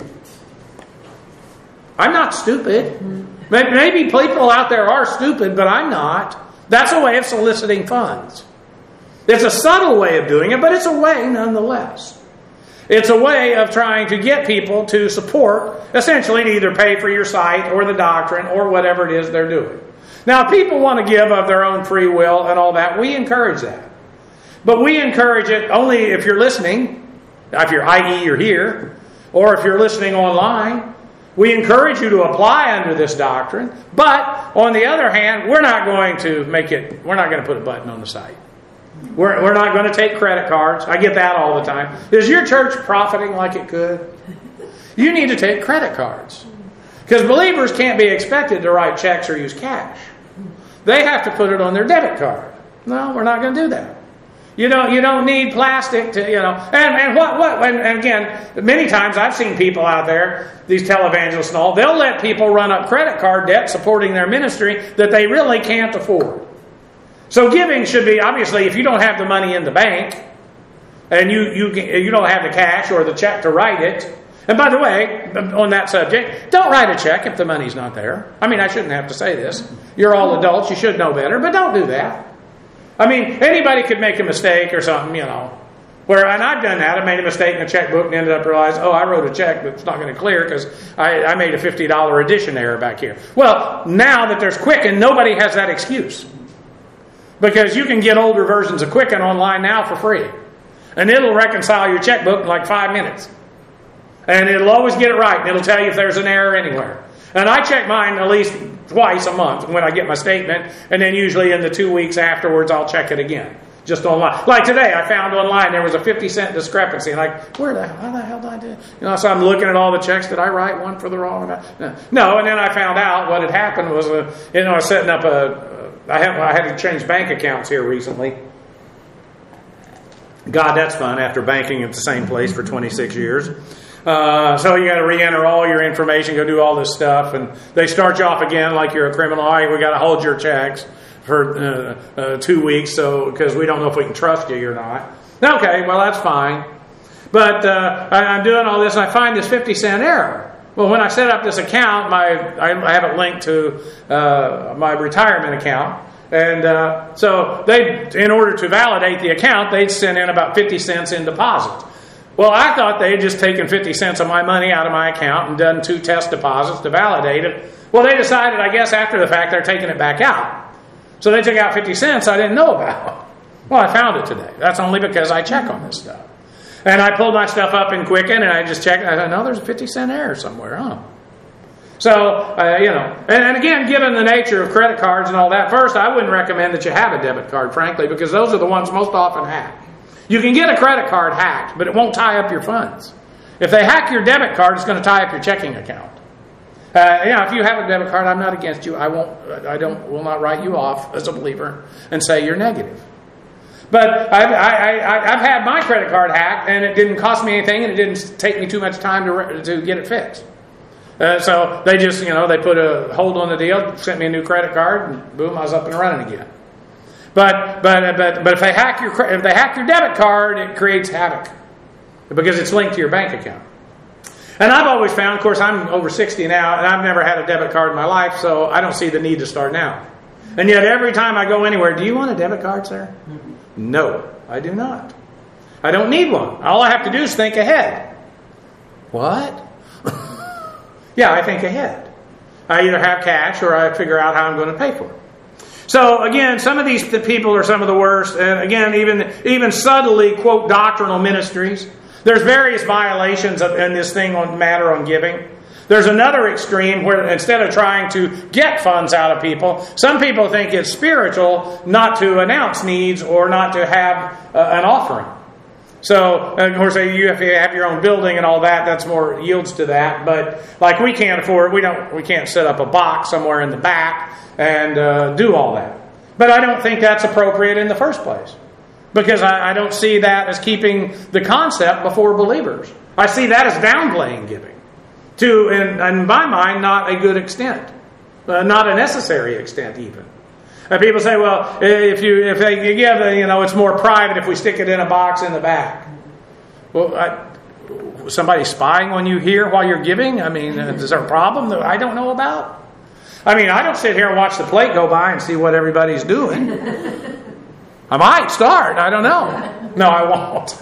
Speaker 1: I'm not stupid. Maybe people out there are stupid, but I'm not. That's a way of soliciting funds. It's a subtle way of doing it, but it's a way nonetheless. It's a way of trying to get people to support, essentially to either pay for your site or the doctrine or whatever it is they're doing. Now, if people want to give of their own free will and all that, we encourage that. But we encourage it only if you're listening, if you're, that is you're here, or if you're listening online. We encourage you to apply under this doctrine, but on the other hand, we're not going to make it, we're not going to put a button on the site. We're, we're not going to take credit cards. I get that all the time. Is your church profiting like it could? You need to take credit cards. Because believers can't be expected to write checks or use cash. They have to put it on their debit card. No, we're not going to do that. You don't, you don't need plastic to, you know. And, and what, what, and, and again, many times I've seen people out there, these televangelists and all, they'll let people run up credit card debt supporting their ministry that they really can't afford. So giving should be, obviously, if you don't have the money in the bank, and you, you, you don't have the cash or the check to write it. And by the way, on that subject, don't write a check if the money's not there. I mean, I shouldn't have to say this. You're all adults, you should know better, but don't do that. I mean, anybody could make a mistake or something, you know. Where, and I've done that. I made a mistake in a checkbook and ended up realizing, oh, I wrote a check, but it's not going to clear because I, I made a fifty dollars addition error back here. Well, now that there's Quicken, nobody has that excuse. Because you can get older versions of Quicken online now for free. And it'll reconcile your checkbook in like five minutes. And it'll always get it right. And it'll tell you if there's an error anywhere. And I check mine at least twice a month when I get my statement. And then usually in the two weeks afterwards, I'll check it again. Just online. Like today, I found online there was a fifty cent discrepancy. And like, where the, how the hell did I do? You know, so I'm looking at all the checks. Did I write one for the wrong amount? No. no and then I found out what had happened was, uh, you know, I was setting up a, I had, I had to change bank accounts here recently. God, that's fun after banking at the same place for twenty-six years. Uh, so you got to re-enter all your information, go do all this stuff, and they start you off again like you're a criminal. All right, we got to hold your checks for uh, uh, two weeks, so because we don't know if we can trust you or not. Okay, well that's fine. But uh, I, I'm doing all this, and I find this fifty cent error. Well, when I set up this account, my I, I have it linked to uh, my retirement account. And uh, so they, in order to validate the account, they'd send in about fifty cents in deposit. Well, I thought they had just taken fifty cents of my money out of my account and done two test deposits to validate it. Well, they decided, I guess, after the fact, they're taking it back out. So they took out fifty cents I didn't know about. Well, I found it today. That's only because I check on this stuff. And I pulled my stuff up in Quicken, and I just checked. I thought, no, there's a fifty cent error somewhere, huh? So, uh, you know, and, and again, given the nature of credit cards and all that, first, I wouldn't recommend that you have a debit card, frankly, because those are the ones most often hacked. You can get a credit card hacked, but it won't tie up your funds. If they hack your debit card, it's going to tie up your checking account. Uh, you know, if you have a debit card, I'm not against you. I won't. I don't. Will not write you off as a believer and say you're negative. But I've, I, I, I've had my credit card hacked, and it didn't cost me anything, and it didn't take me too much time to to get it fixed. Uh, so they just, you know, they put a hold on the deal, sent me a new credit card, and boom, I was up and running again. But but but but if they hack your if they hack your debit card, it creates havoc because it's linked to your bank account. And I've always found, of course, I'm over sixty now, and I've never had a debit card in my life, so I don't see the need to start now. And yet every time I go anywhere, do you want a debit card, sir? Mm-hmm. No, I do not. I don't need one. All I have to do is think ahead. What? Yeah, I think ahead. I either have cash or I figure out how I'm going to pay for it. So again, some of these people are some of the worst. And again, even, even subtly, quote, doctrinal ministries. There's various violations of, in this thing on matter on giving. There's another extreme where instead of trying to get funds out of people, some people think it's spiritual not to announce needs or not to have uh, an offering. So, of course, you have to have your own building and all that. That's more yields to that. But like we can't afford, we don't, we can't set up a box somewhere in the back and uh, do all that. But I don't think that's appropriate in the first place, because I, I don't see that as keeping the concept before believers. I see that as downplaying giving to, in, in my mind, not a good extent, uh, not a necessary extent even. And people say, well, if you if they give, you know, it's more private if we stick it in a box in the back. Well, I, somebody spying on you here while you're giving? I mean, is there a problem that I don't know about? I mean, I don't sit here and watch the plate go by and see what everybody's doing. I might start. I don't know. No, I won't.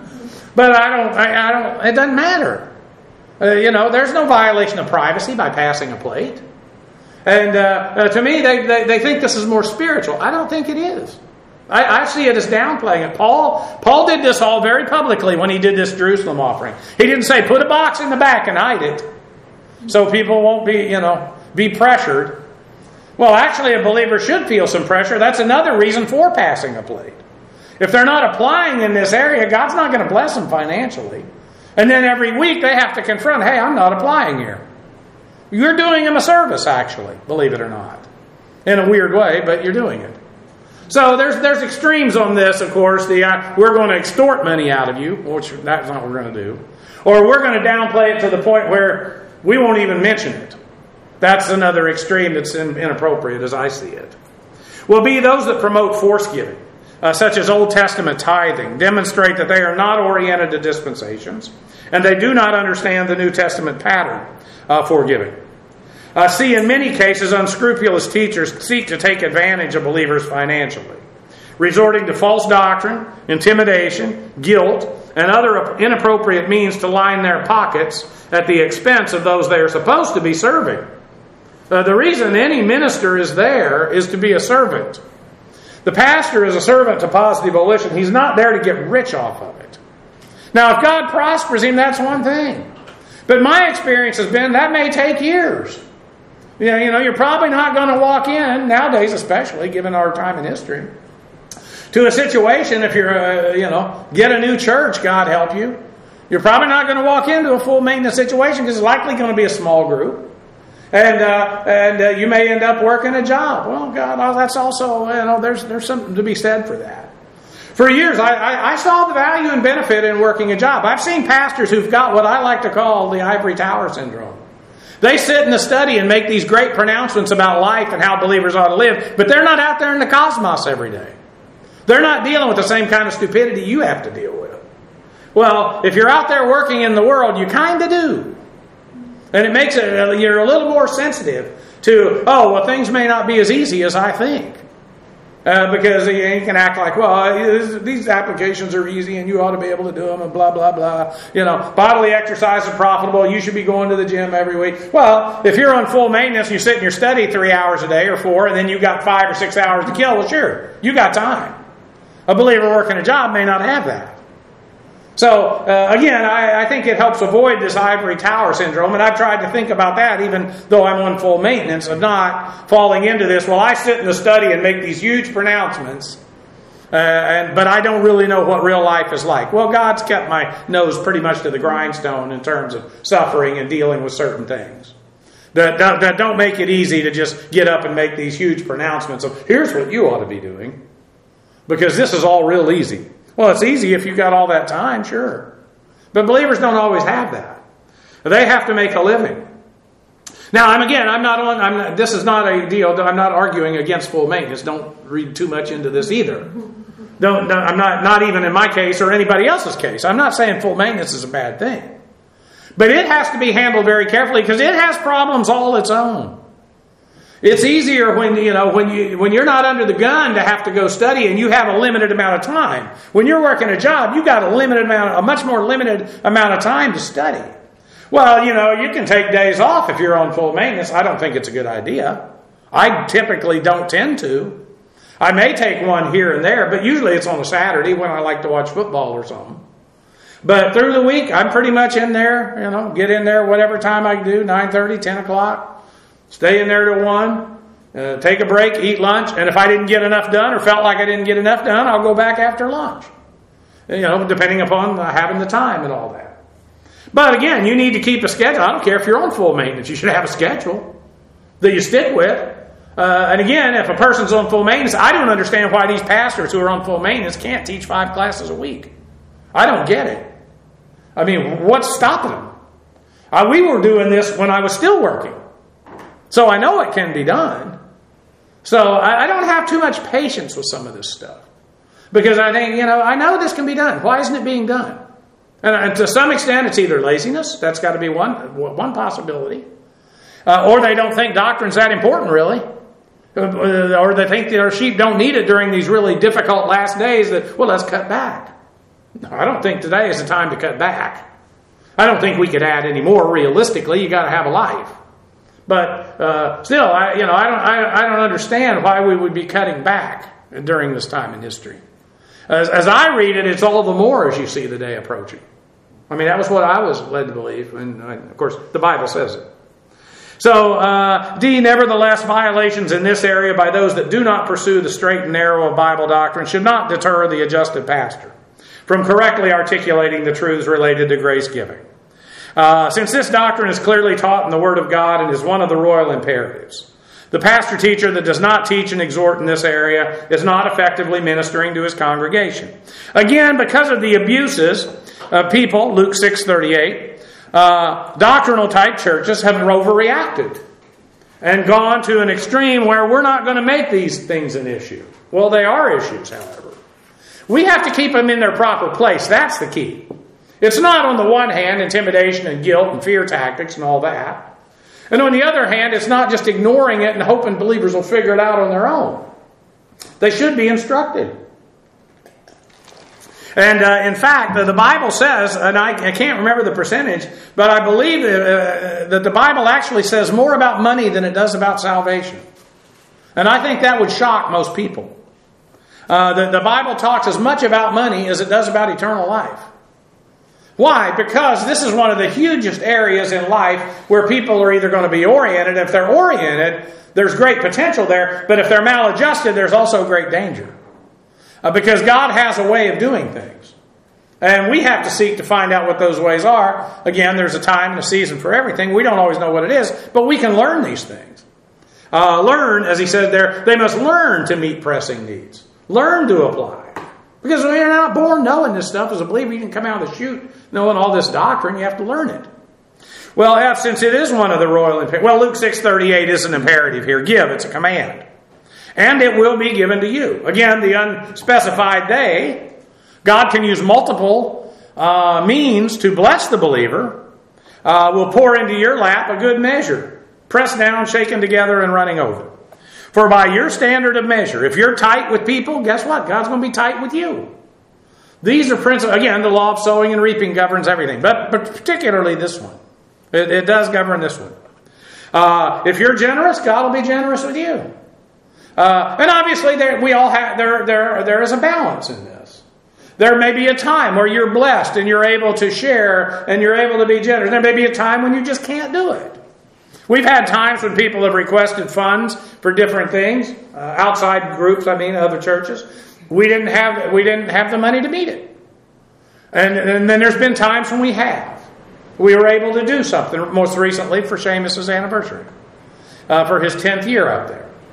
Speaker 1: But I don't. I, I don't. It doesn't matter. Uh, you know, there's no violation of privacy by passing a plate. And uh, uh, to me, they, they they think this is more spiritual. I don't think it is. I, I see it as downplaying it. Paul Paul did this all very publicly when he did this Jerusalem offering. He didn't say, put a box in the back and hide it so people won't be, you know, be pressured. Well, actually, a believer should feel some pressure. That's another reason for passing a plate. If they're not applying in this area, God's not going to bless them financially. And then every week they have to confront, hey, I'm not applying here. You're doing them a service, actually, believe it or not. In a weird way, but you're doing it. So there's there's extremes on this, of course. The uh, we're going to extort money out of you, which that's not what we're going to do. Or we're going to downplay it to the point where we won't even mention it. That's another extreme that's in, inappropriate as I see it. Will be those that promote force giving, uh, such as Old Testament tithing, demonstrate that they are not oriented to dispensations, and they do not understand the New Testament pattern uh, for giving. Uh, see, in many cases, unscrupulous teachers seek to take advantage of believers financially, resorting to false doctrine, intimidation, guilt, and other inappropriate means to line their pockets at the expense of those they are supposed to be serving. Uh, the reason any minister is there is to be a servant. The pastor is a servant to Positive Volition. He's not there to get rich off of it. Now, if God prospers him, that's one thing. But my experience has been that may take years. You know, you know, you're probably not going to walk in, nowadays especially, given our time in history, to a situation, if you're, uh, you know, get a new church, God help you. You're probably not going to walk into a full maintenance situation because it's likely going to be a small group. And uh, and uh, you may end up working a job. Well, God, oh, that's also, you know, there's there's something to be said for that. For years, I, I, I saw the value and benefit in working a job. I've seen pastors who've got what I like to call the ivory tower syndrome. They sit in the study and make these great pronouncements about life and how believers ought to live, but they're not out there in the cosmos every day. They're not dealing with the same kind of stupidity you have to deal with. Well, if you're out there working in the world, you kind of do. And it makes it, you're a little more sensitive to, oh, well, things may not be as easy as I think. Uh, because you can act like, well, these applications are easy and you ought to be able to do them and blah, blah, blah. You know, bodily exercise is profitable. You should be going to the gym every week. Well, if you're on full maintenance, you sit in your study three hours a day or four, and then you got five or six hours to kill. Well, sure, you got time. A believer working a job may not have that. So, uh, again, I, I think it helps avoid this ivory tower syndrome, and I've tried to think about that even though I'm on full maintenance, of not falling into this. Well, I sit in the study and make these huge pronouncements, uh, and but I don't really know what real life is like. Well, God's kept my nose pretty much to the grindstone in terms of suffering and dealing with certain things that, that, that don't make it easy to just get up and make these huge pronouncements of, here's what you ought to be doing. because this is all real easy. Well, it's easy if you've got all that time, sure. But believers don't always have that. They have to make a living. Now, I'm again, I'm not on, I'm not, this is not a deal, I'm not arguing against full maintenance. Don't read too much into this either. Don't, I'm not, not even in my case or anybody else's case. I'm not saying full maintenance is a bad thing. But it has to be handled very carefully because it has problems all its own. It's easier when, you know, when you, when you're not under the gun to have to go study and you have a limited amount of time. When you're working a job, you've got a limited amount, a much more limited amount of time to study. Well, you know, you can take days off if you're on full maintenance. I don't think it's a good idea. I typically don't tend to. I may take one here and there, but usually it's on a Saturday when I like to watch football or something. But through the week, I'm pretty much in there, you know, get in there whatever time I can do, nine thirty, ten o'clock. Stay in there till one, uh, take a break, eat lunch, and if I didn't get enough done or felt like I didn't get enough done, I'll go back after lunch. You know, depending upon having the time and all that. But again, you need to keep a schedule. I don't care if you're on full maintenance. You should have a schedule that you stick with. Uh, and again, if a person's on full maintenance, I don't understand why these pastors who are on full maintenance can't teach five classes a week. I don't get it. I mean, what's stopping them? Uh, we were doing this when I was still working. So I know it can be done. So I, I don't have too much patience with some of this stuff. Because I think, you know, I know this can be done. Why isn't it being done? And, and to some extent, it's either laziness. That's got to be one, one possibility. Uh, or they don't think doctrine's that important, really. Or they think their sheep don't need it during these really difficult last days that, well, let's cut back. No, I don't think today is the time to cut back. I don't think we could add any more realistically. You got to have a life. But uh, still, I, you know, I don't, I, I don't understand why we would be cutting back during this time in history. As, as I read it, it's all the more as you see the day approaching. I mean, that was what I was led to believe, and I, of course, the Bible says it. So, uh, D, nevertheless, violations in this area by those that do not pursue the straight and narrow of Bible doctrine should not deter the adjusted pastor from correctly articulating the truths related to grace giving. Uh, since this doctrine is clearly taught in the Word of God and is one of the royal imperatives, the pastor-teacher that does not teach and exhort in this area is not effectively ministering to his congregation. Again, because of the abuses of people, Luke six thirty-eight, uh, doctrinal type churches have overreacted and gone to an extreme where we're not going to make these things an issue. Well, they are issues, however. We have to keep them in their proper place. That's the key. It's not, on the one hand, intimidation and guilt and fear tactics and all that. And on the other hand, it's not just ignoring it and hoping believers will figure it out on their own. They should be instructed. And uh, in fact, the Bible says, and I, I can't remember the percentage, but I believe that, uh, that the Bible actually says more about money than it does about salvation. And I think that would shock most people. Uh, the, the Bible talks as much about money as it does about eternal life. Why? Because this is one of the hugest areas in life where people are either going to be oriented. If they're oriented, there's great potential there. But if they're maladjusted, there's also great danger. Uh, because God has a way of doing things. And we have to seek to find out what those ways are. Again, there's a time and a season for everything. We don't always know what it is, but we can learn these things. Uh, learn, as he said there, they must learn to meet pressing needs. Learn to apply. Because when you're not born knowing this stuff as a believer, you can come out of the chute knowing all this doctrine. You have to learn it. Well, F, since it is one of the royal imperatives, well, Luke six thirty-eight is an imperative here. Give, it's a command. And it will be given to you. Again, the unspecified day, God can use multiple uh, means to bless the believer. Uh, will pour into your lap a good measure, pressed down, shaken together, and running over. For by your standard of measure, if you're tight with people, guess what? God's going to be tight with you. These are principles. Again, the law of sowing and reaping governs everything, but, but particularly this one. It, it does govern this one. Uh, if you're generous, God will be generous with you. Uh, and obviously, there, we all have there. There, there is a balance in this. There may be a time where you're blessed and you're able to share and you're able to be generous. There may be a time when you just can't do it. We've had times when people have requested funds for different things, uh, outside groups, I mean, other churches. We didn't have we didn't have the money to meet it. And, and then there's been times when we have. We were able to do something, most recently for Seamus's anniversary, uh, for his tenth year up there.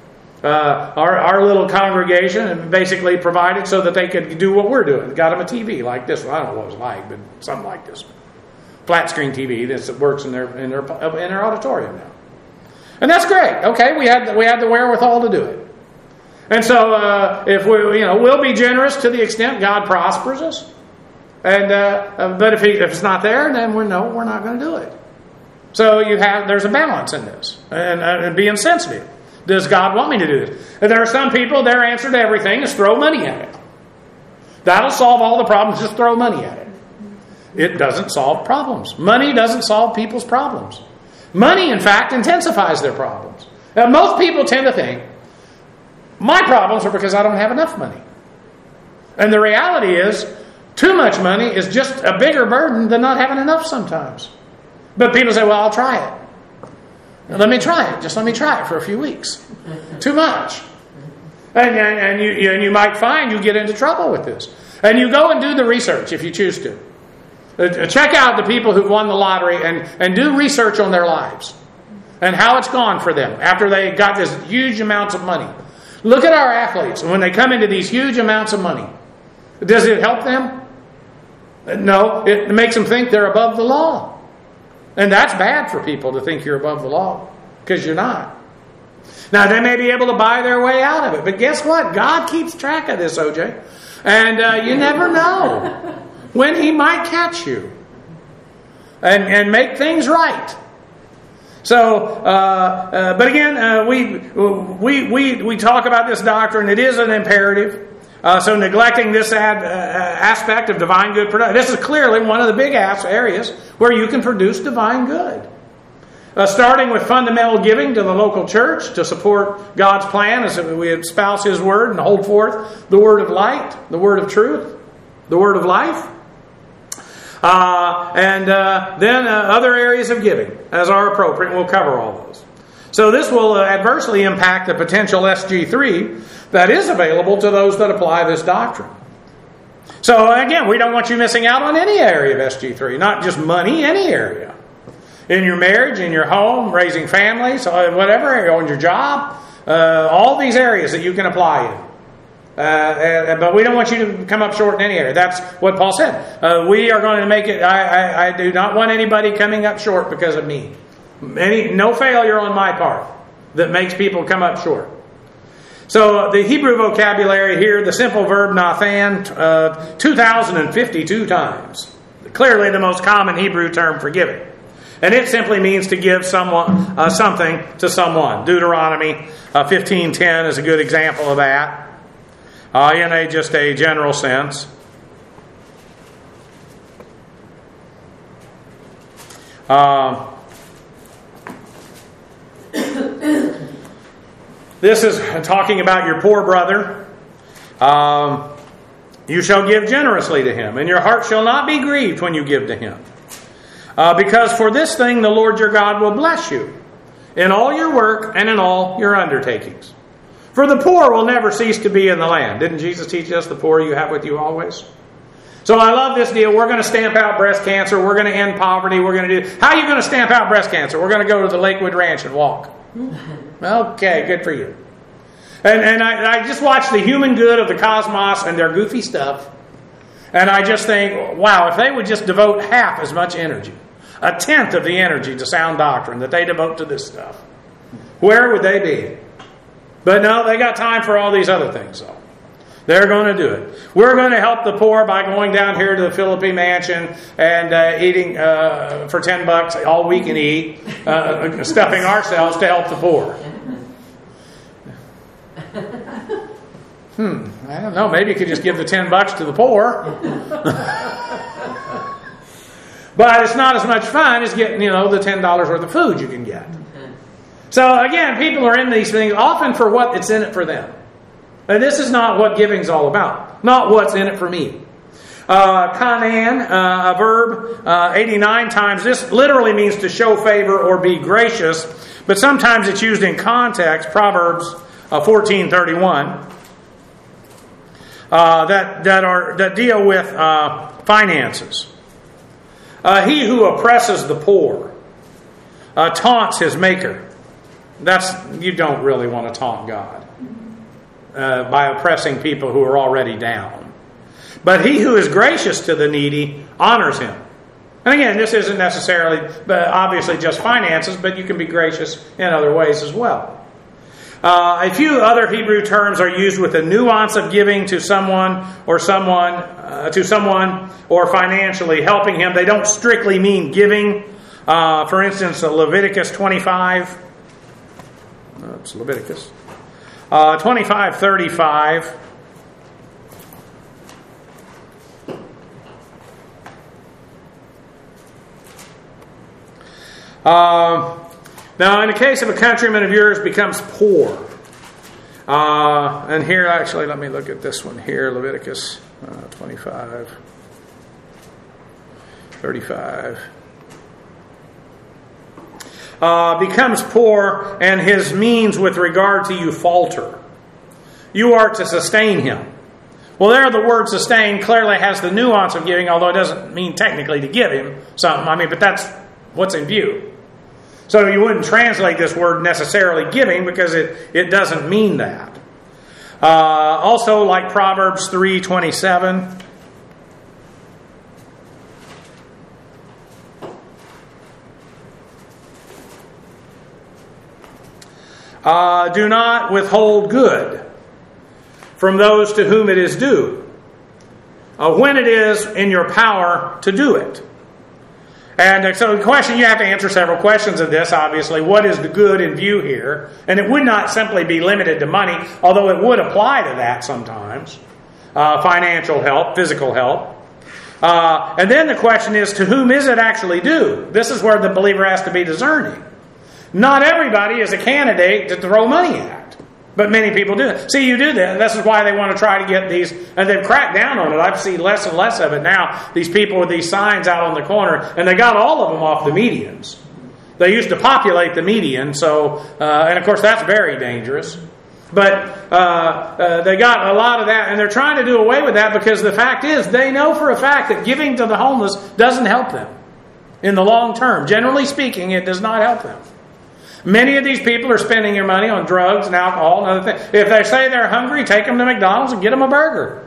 Speaker 1: uh, our, our little congregation and basically provided so that they could do what we're doing. Got them a T V like this one. I don't know what it was like, but something like this one. Flat screen T V that works in their in their in their auditorium now, and that's great. Okay, we had we had the wherewithal to do it, and so uh, if we you know we'll be generous to the extent God prospers us, and uh, but if he, if it's not there, then we're no we're not going to do it. So you have there's a balance in this, and, and being sensitive. Does God want me to do this? And there are some people, their answer to everything is throw money at it. That'll solve all the problems. Just throw money at it. It doesn't solve problems. Money doesn't solve people's problems. Money, in fact, intensifies their problems. Now, most people tend to think, my problems are because I don't have enough money. And the reality is, too much money is just a bigger burden than not having enough sometimes. But people say, well, I'll try it. Let me try it. Just let me try it for a few weeks. Too much. And, and, and, you, and you might find you get into trouble with this. And you go and do the research if you choose to. Check out the people who've won the lottery and, and do research on their lives and how it's gone for them after they got this huge amounts of money. Look at our athletes. When they come into these huge amounts of money, does it help them? No, it makes them think they're above the law. And that's bad for people to think you're above the law because you're not. Now, they may be able to buy their way out of it, but guess what? God keeps track of this, O J. And uh, you never know when He might catch you and, and make things right. So, uh, uh, but again, uh, we, we we we talk about this doctrine. It is an imperative. Uh, so neglecting this ad, uh, aspect of divine good production, this is clearly one of the big ass areas where you can produce divine good. Uh, starting with fundamental giving to the local church to support God's plan as we espouse His word and hold forth the word of light, the word of truth, the word of life. Uh, and uh, then uh, other areas of giving as are appropriate. We'll cover all those. So this will uh, adversely impact the potential S G three that is available to those that apply this doctrine. So again, we don't want you missing out on any area of S G three, not just money, any area. In your marriage, in your home, raising families, whatever, on your job, uh, all these areas that you can apply in. Uh, uh, but we don't want you to come up short in any area. That's what Paul said. Uh, we are going to make it, I, I, I do not want anybody coming up short because of me. Any, no failure on my part that makes people come up short. So the Hebrew vocabulary here, the simple verb nathan, uh, two thousand fifty-two times. Clearly the most common Hebrew term for giving. And it simply means to give someone uh, something to someone. Deuteronomy uh, fifteen ten is a good example of that. Uh, in a just a general sense. Uh, this is talking about your poor brother. Um, you shall give generously to him, and your heart shall not be grieved when you give to him. Uh, because for this thing the Lord your God will bless you in all your work and in all your undertakings. For the poor will never cease to be in the land. Didn't Jesus teach us the poor you have with you always? So I love this deal. We're going to stamp out breast cancer. We're going to end poverty. We're going to do... How are you going to stamp out breast cancer? We're going to go to the Lakewood Ranch and walk. Okay, good for you. And, and I, I just watch the human good of the cosmos and their goofy stuff. And I just think, wow, if they would just devote half as much energy, a tenth of the energy to sound doctrine that they devote to this stuff, where would they be? But no, they got time for all these other things, though. They're going to do it. We're going to help the poor by going down here to the Philippi Mansion and uh, eating uh, for ten bucks all we can eat, uh, stuffing ourselves to help the poor. Hmm, I don't know. Maybe you could just give the ten bucks to the poor. But it's not as much fun as getting, you know, the ten dollars worth of food you can get. So again, people are in these things often for what it's in it for them. And this is not what giving's all about. Not what's in it for me. Uh, kanan, uh, a verb, uh, eighty-nine times. This literally means to show favor or be gracious. But sometimes it's used in context. Proverbs uh, fourteen thirty-one. Uh, that, that, are, that deal with uh, finances. Uh, he who oppresses the poor uh, taunts his maker. That's you don't really want to taunt God uh, by oppressing people who are already down. But he who is gracious to the needy honors him. And again, this isn't necessarily, but obviously just finances, but you can be gracious in other ways as well. Uh, a few other Hebrew terms are used with a nuance of giving to someone or someone uh, to someone or financially helping him. They don't strictly mean giving. Uh, for instance, Leviticus twenty-five. No, it's Leviticus. Uh, twenty-five thirty-five. Uh, now, in the case of a countryman of yours becomes poor, uh, and here actually, let me look at this one here, Leviticus uh, twenty-five thirty-five. Uh, becomes poor, and his means with regard to you falter. You are to sustain him. Well, there the word sustain clearly has the nuance of giving, although it doesn't mean technically to give him something. I mean, but that's what's in view. So you wouldn't translate this word necessarily giving because it, it doesn't mean that. Uh, also, like Proverbs three twenty-seven. Uh, do not withhold good from those to whom it is due, uh, when it is in your power to do it. And so the question, you have to answer several questions of this, obviously. What is the good in view here? And it would not simply be limited to money, although it would apply to that sometimes. Uh, financial help, physical help. Uh, and then the question is, to whom is it actually due? This is where the believer has to be discerning. Not everybody is a candidate to throw money at, but many people do. See, you do that. This is why they want to try to get these, and they've cracked down on it. I've seen less and less of it now. These people with these signs out on the corner, and they got all of them off the medians. They used to populate the median, so uh, and of course that's very dangerous. But uh, uh, they got a lot of that, and they're trying to do away with that because the fact is they know for a fact that giving to the homeless doesn't help them in the long term. Generally speaking, it does not help them. Many of these people are spending their money on drugs and alcohol and other things. If they say they're hungry, take them to McDonald's and get them a burger.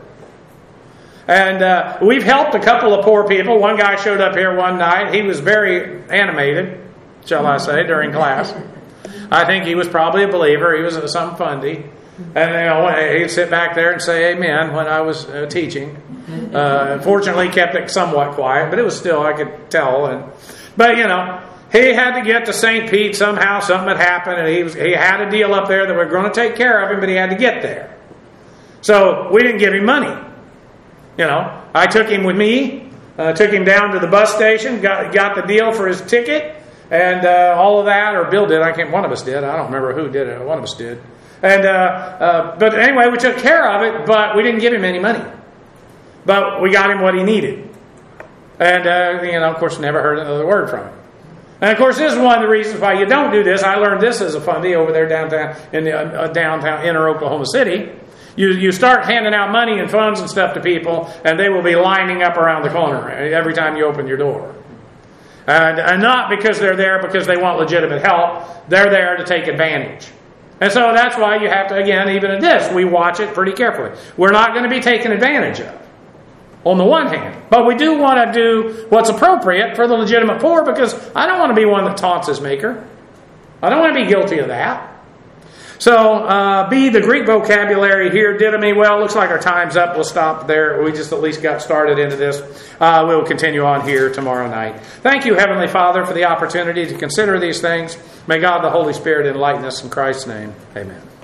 Speaker 1: And uh, we've helped a couple of poor people. One guy showed up here one night. He was very animated, shall I say, during class. I think he was probably a believer. He was some fundy. And you know, he'd sit back there and say amen when I was uh, teaching. Uh, fortunately, he kept it somewhat quiet, but it was still, I could tell. And But, you know, he had to get to Saint Pete somehow. Something had happened, and he was he had a deal up there that we were going to take care of him, but he had to get there. So we didn't give him money. You know, I took him with me, uh, took him down to the bus station, got got the deal for his ticket, and uh, all of that. Or Bill did. I can't. One of us did. I don't remember who did it. One of us did. And uh, uh, but anyway, we took care of it, but we didn't give him any money. But we got him what he needed, and uh, you know, of course, never heard another word from him. And of course, this is one of the reasons why you don't do this. I learned this as a fundy over there downtown in the uh, downtown inner Oklahoma City. You you start handing out money and funds and stuff to people, and they will be lining up around the corner every time you open your door. And, and not because they're there because they want legitimate help. They're there to take advantage. And so that's why you have to, again, even in this, we watch it pretty carefully. We're not going to be taken advantage of, on the one hand. But we do want to do what's appropriate for the legitimate poor, because I don't want to be one that taunts his maker. I don't want to be guilty of that. So, uh, B, the Greek vocabulary here, didomi. Well, looks like our time's up. We'll stop there. We just at least got started into this. Uh, we'll continue on here tomorrow night. Thank you, Heavenly Father, for the opportunity to consider these things. May God the Holy Spirit enlighten us in Christ's name. Amen.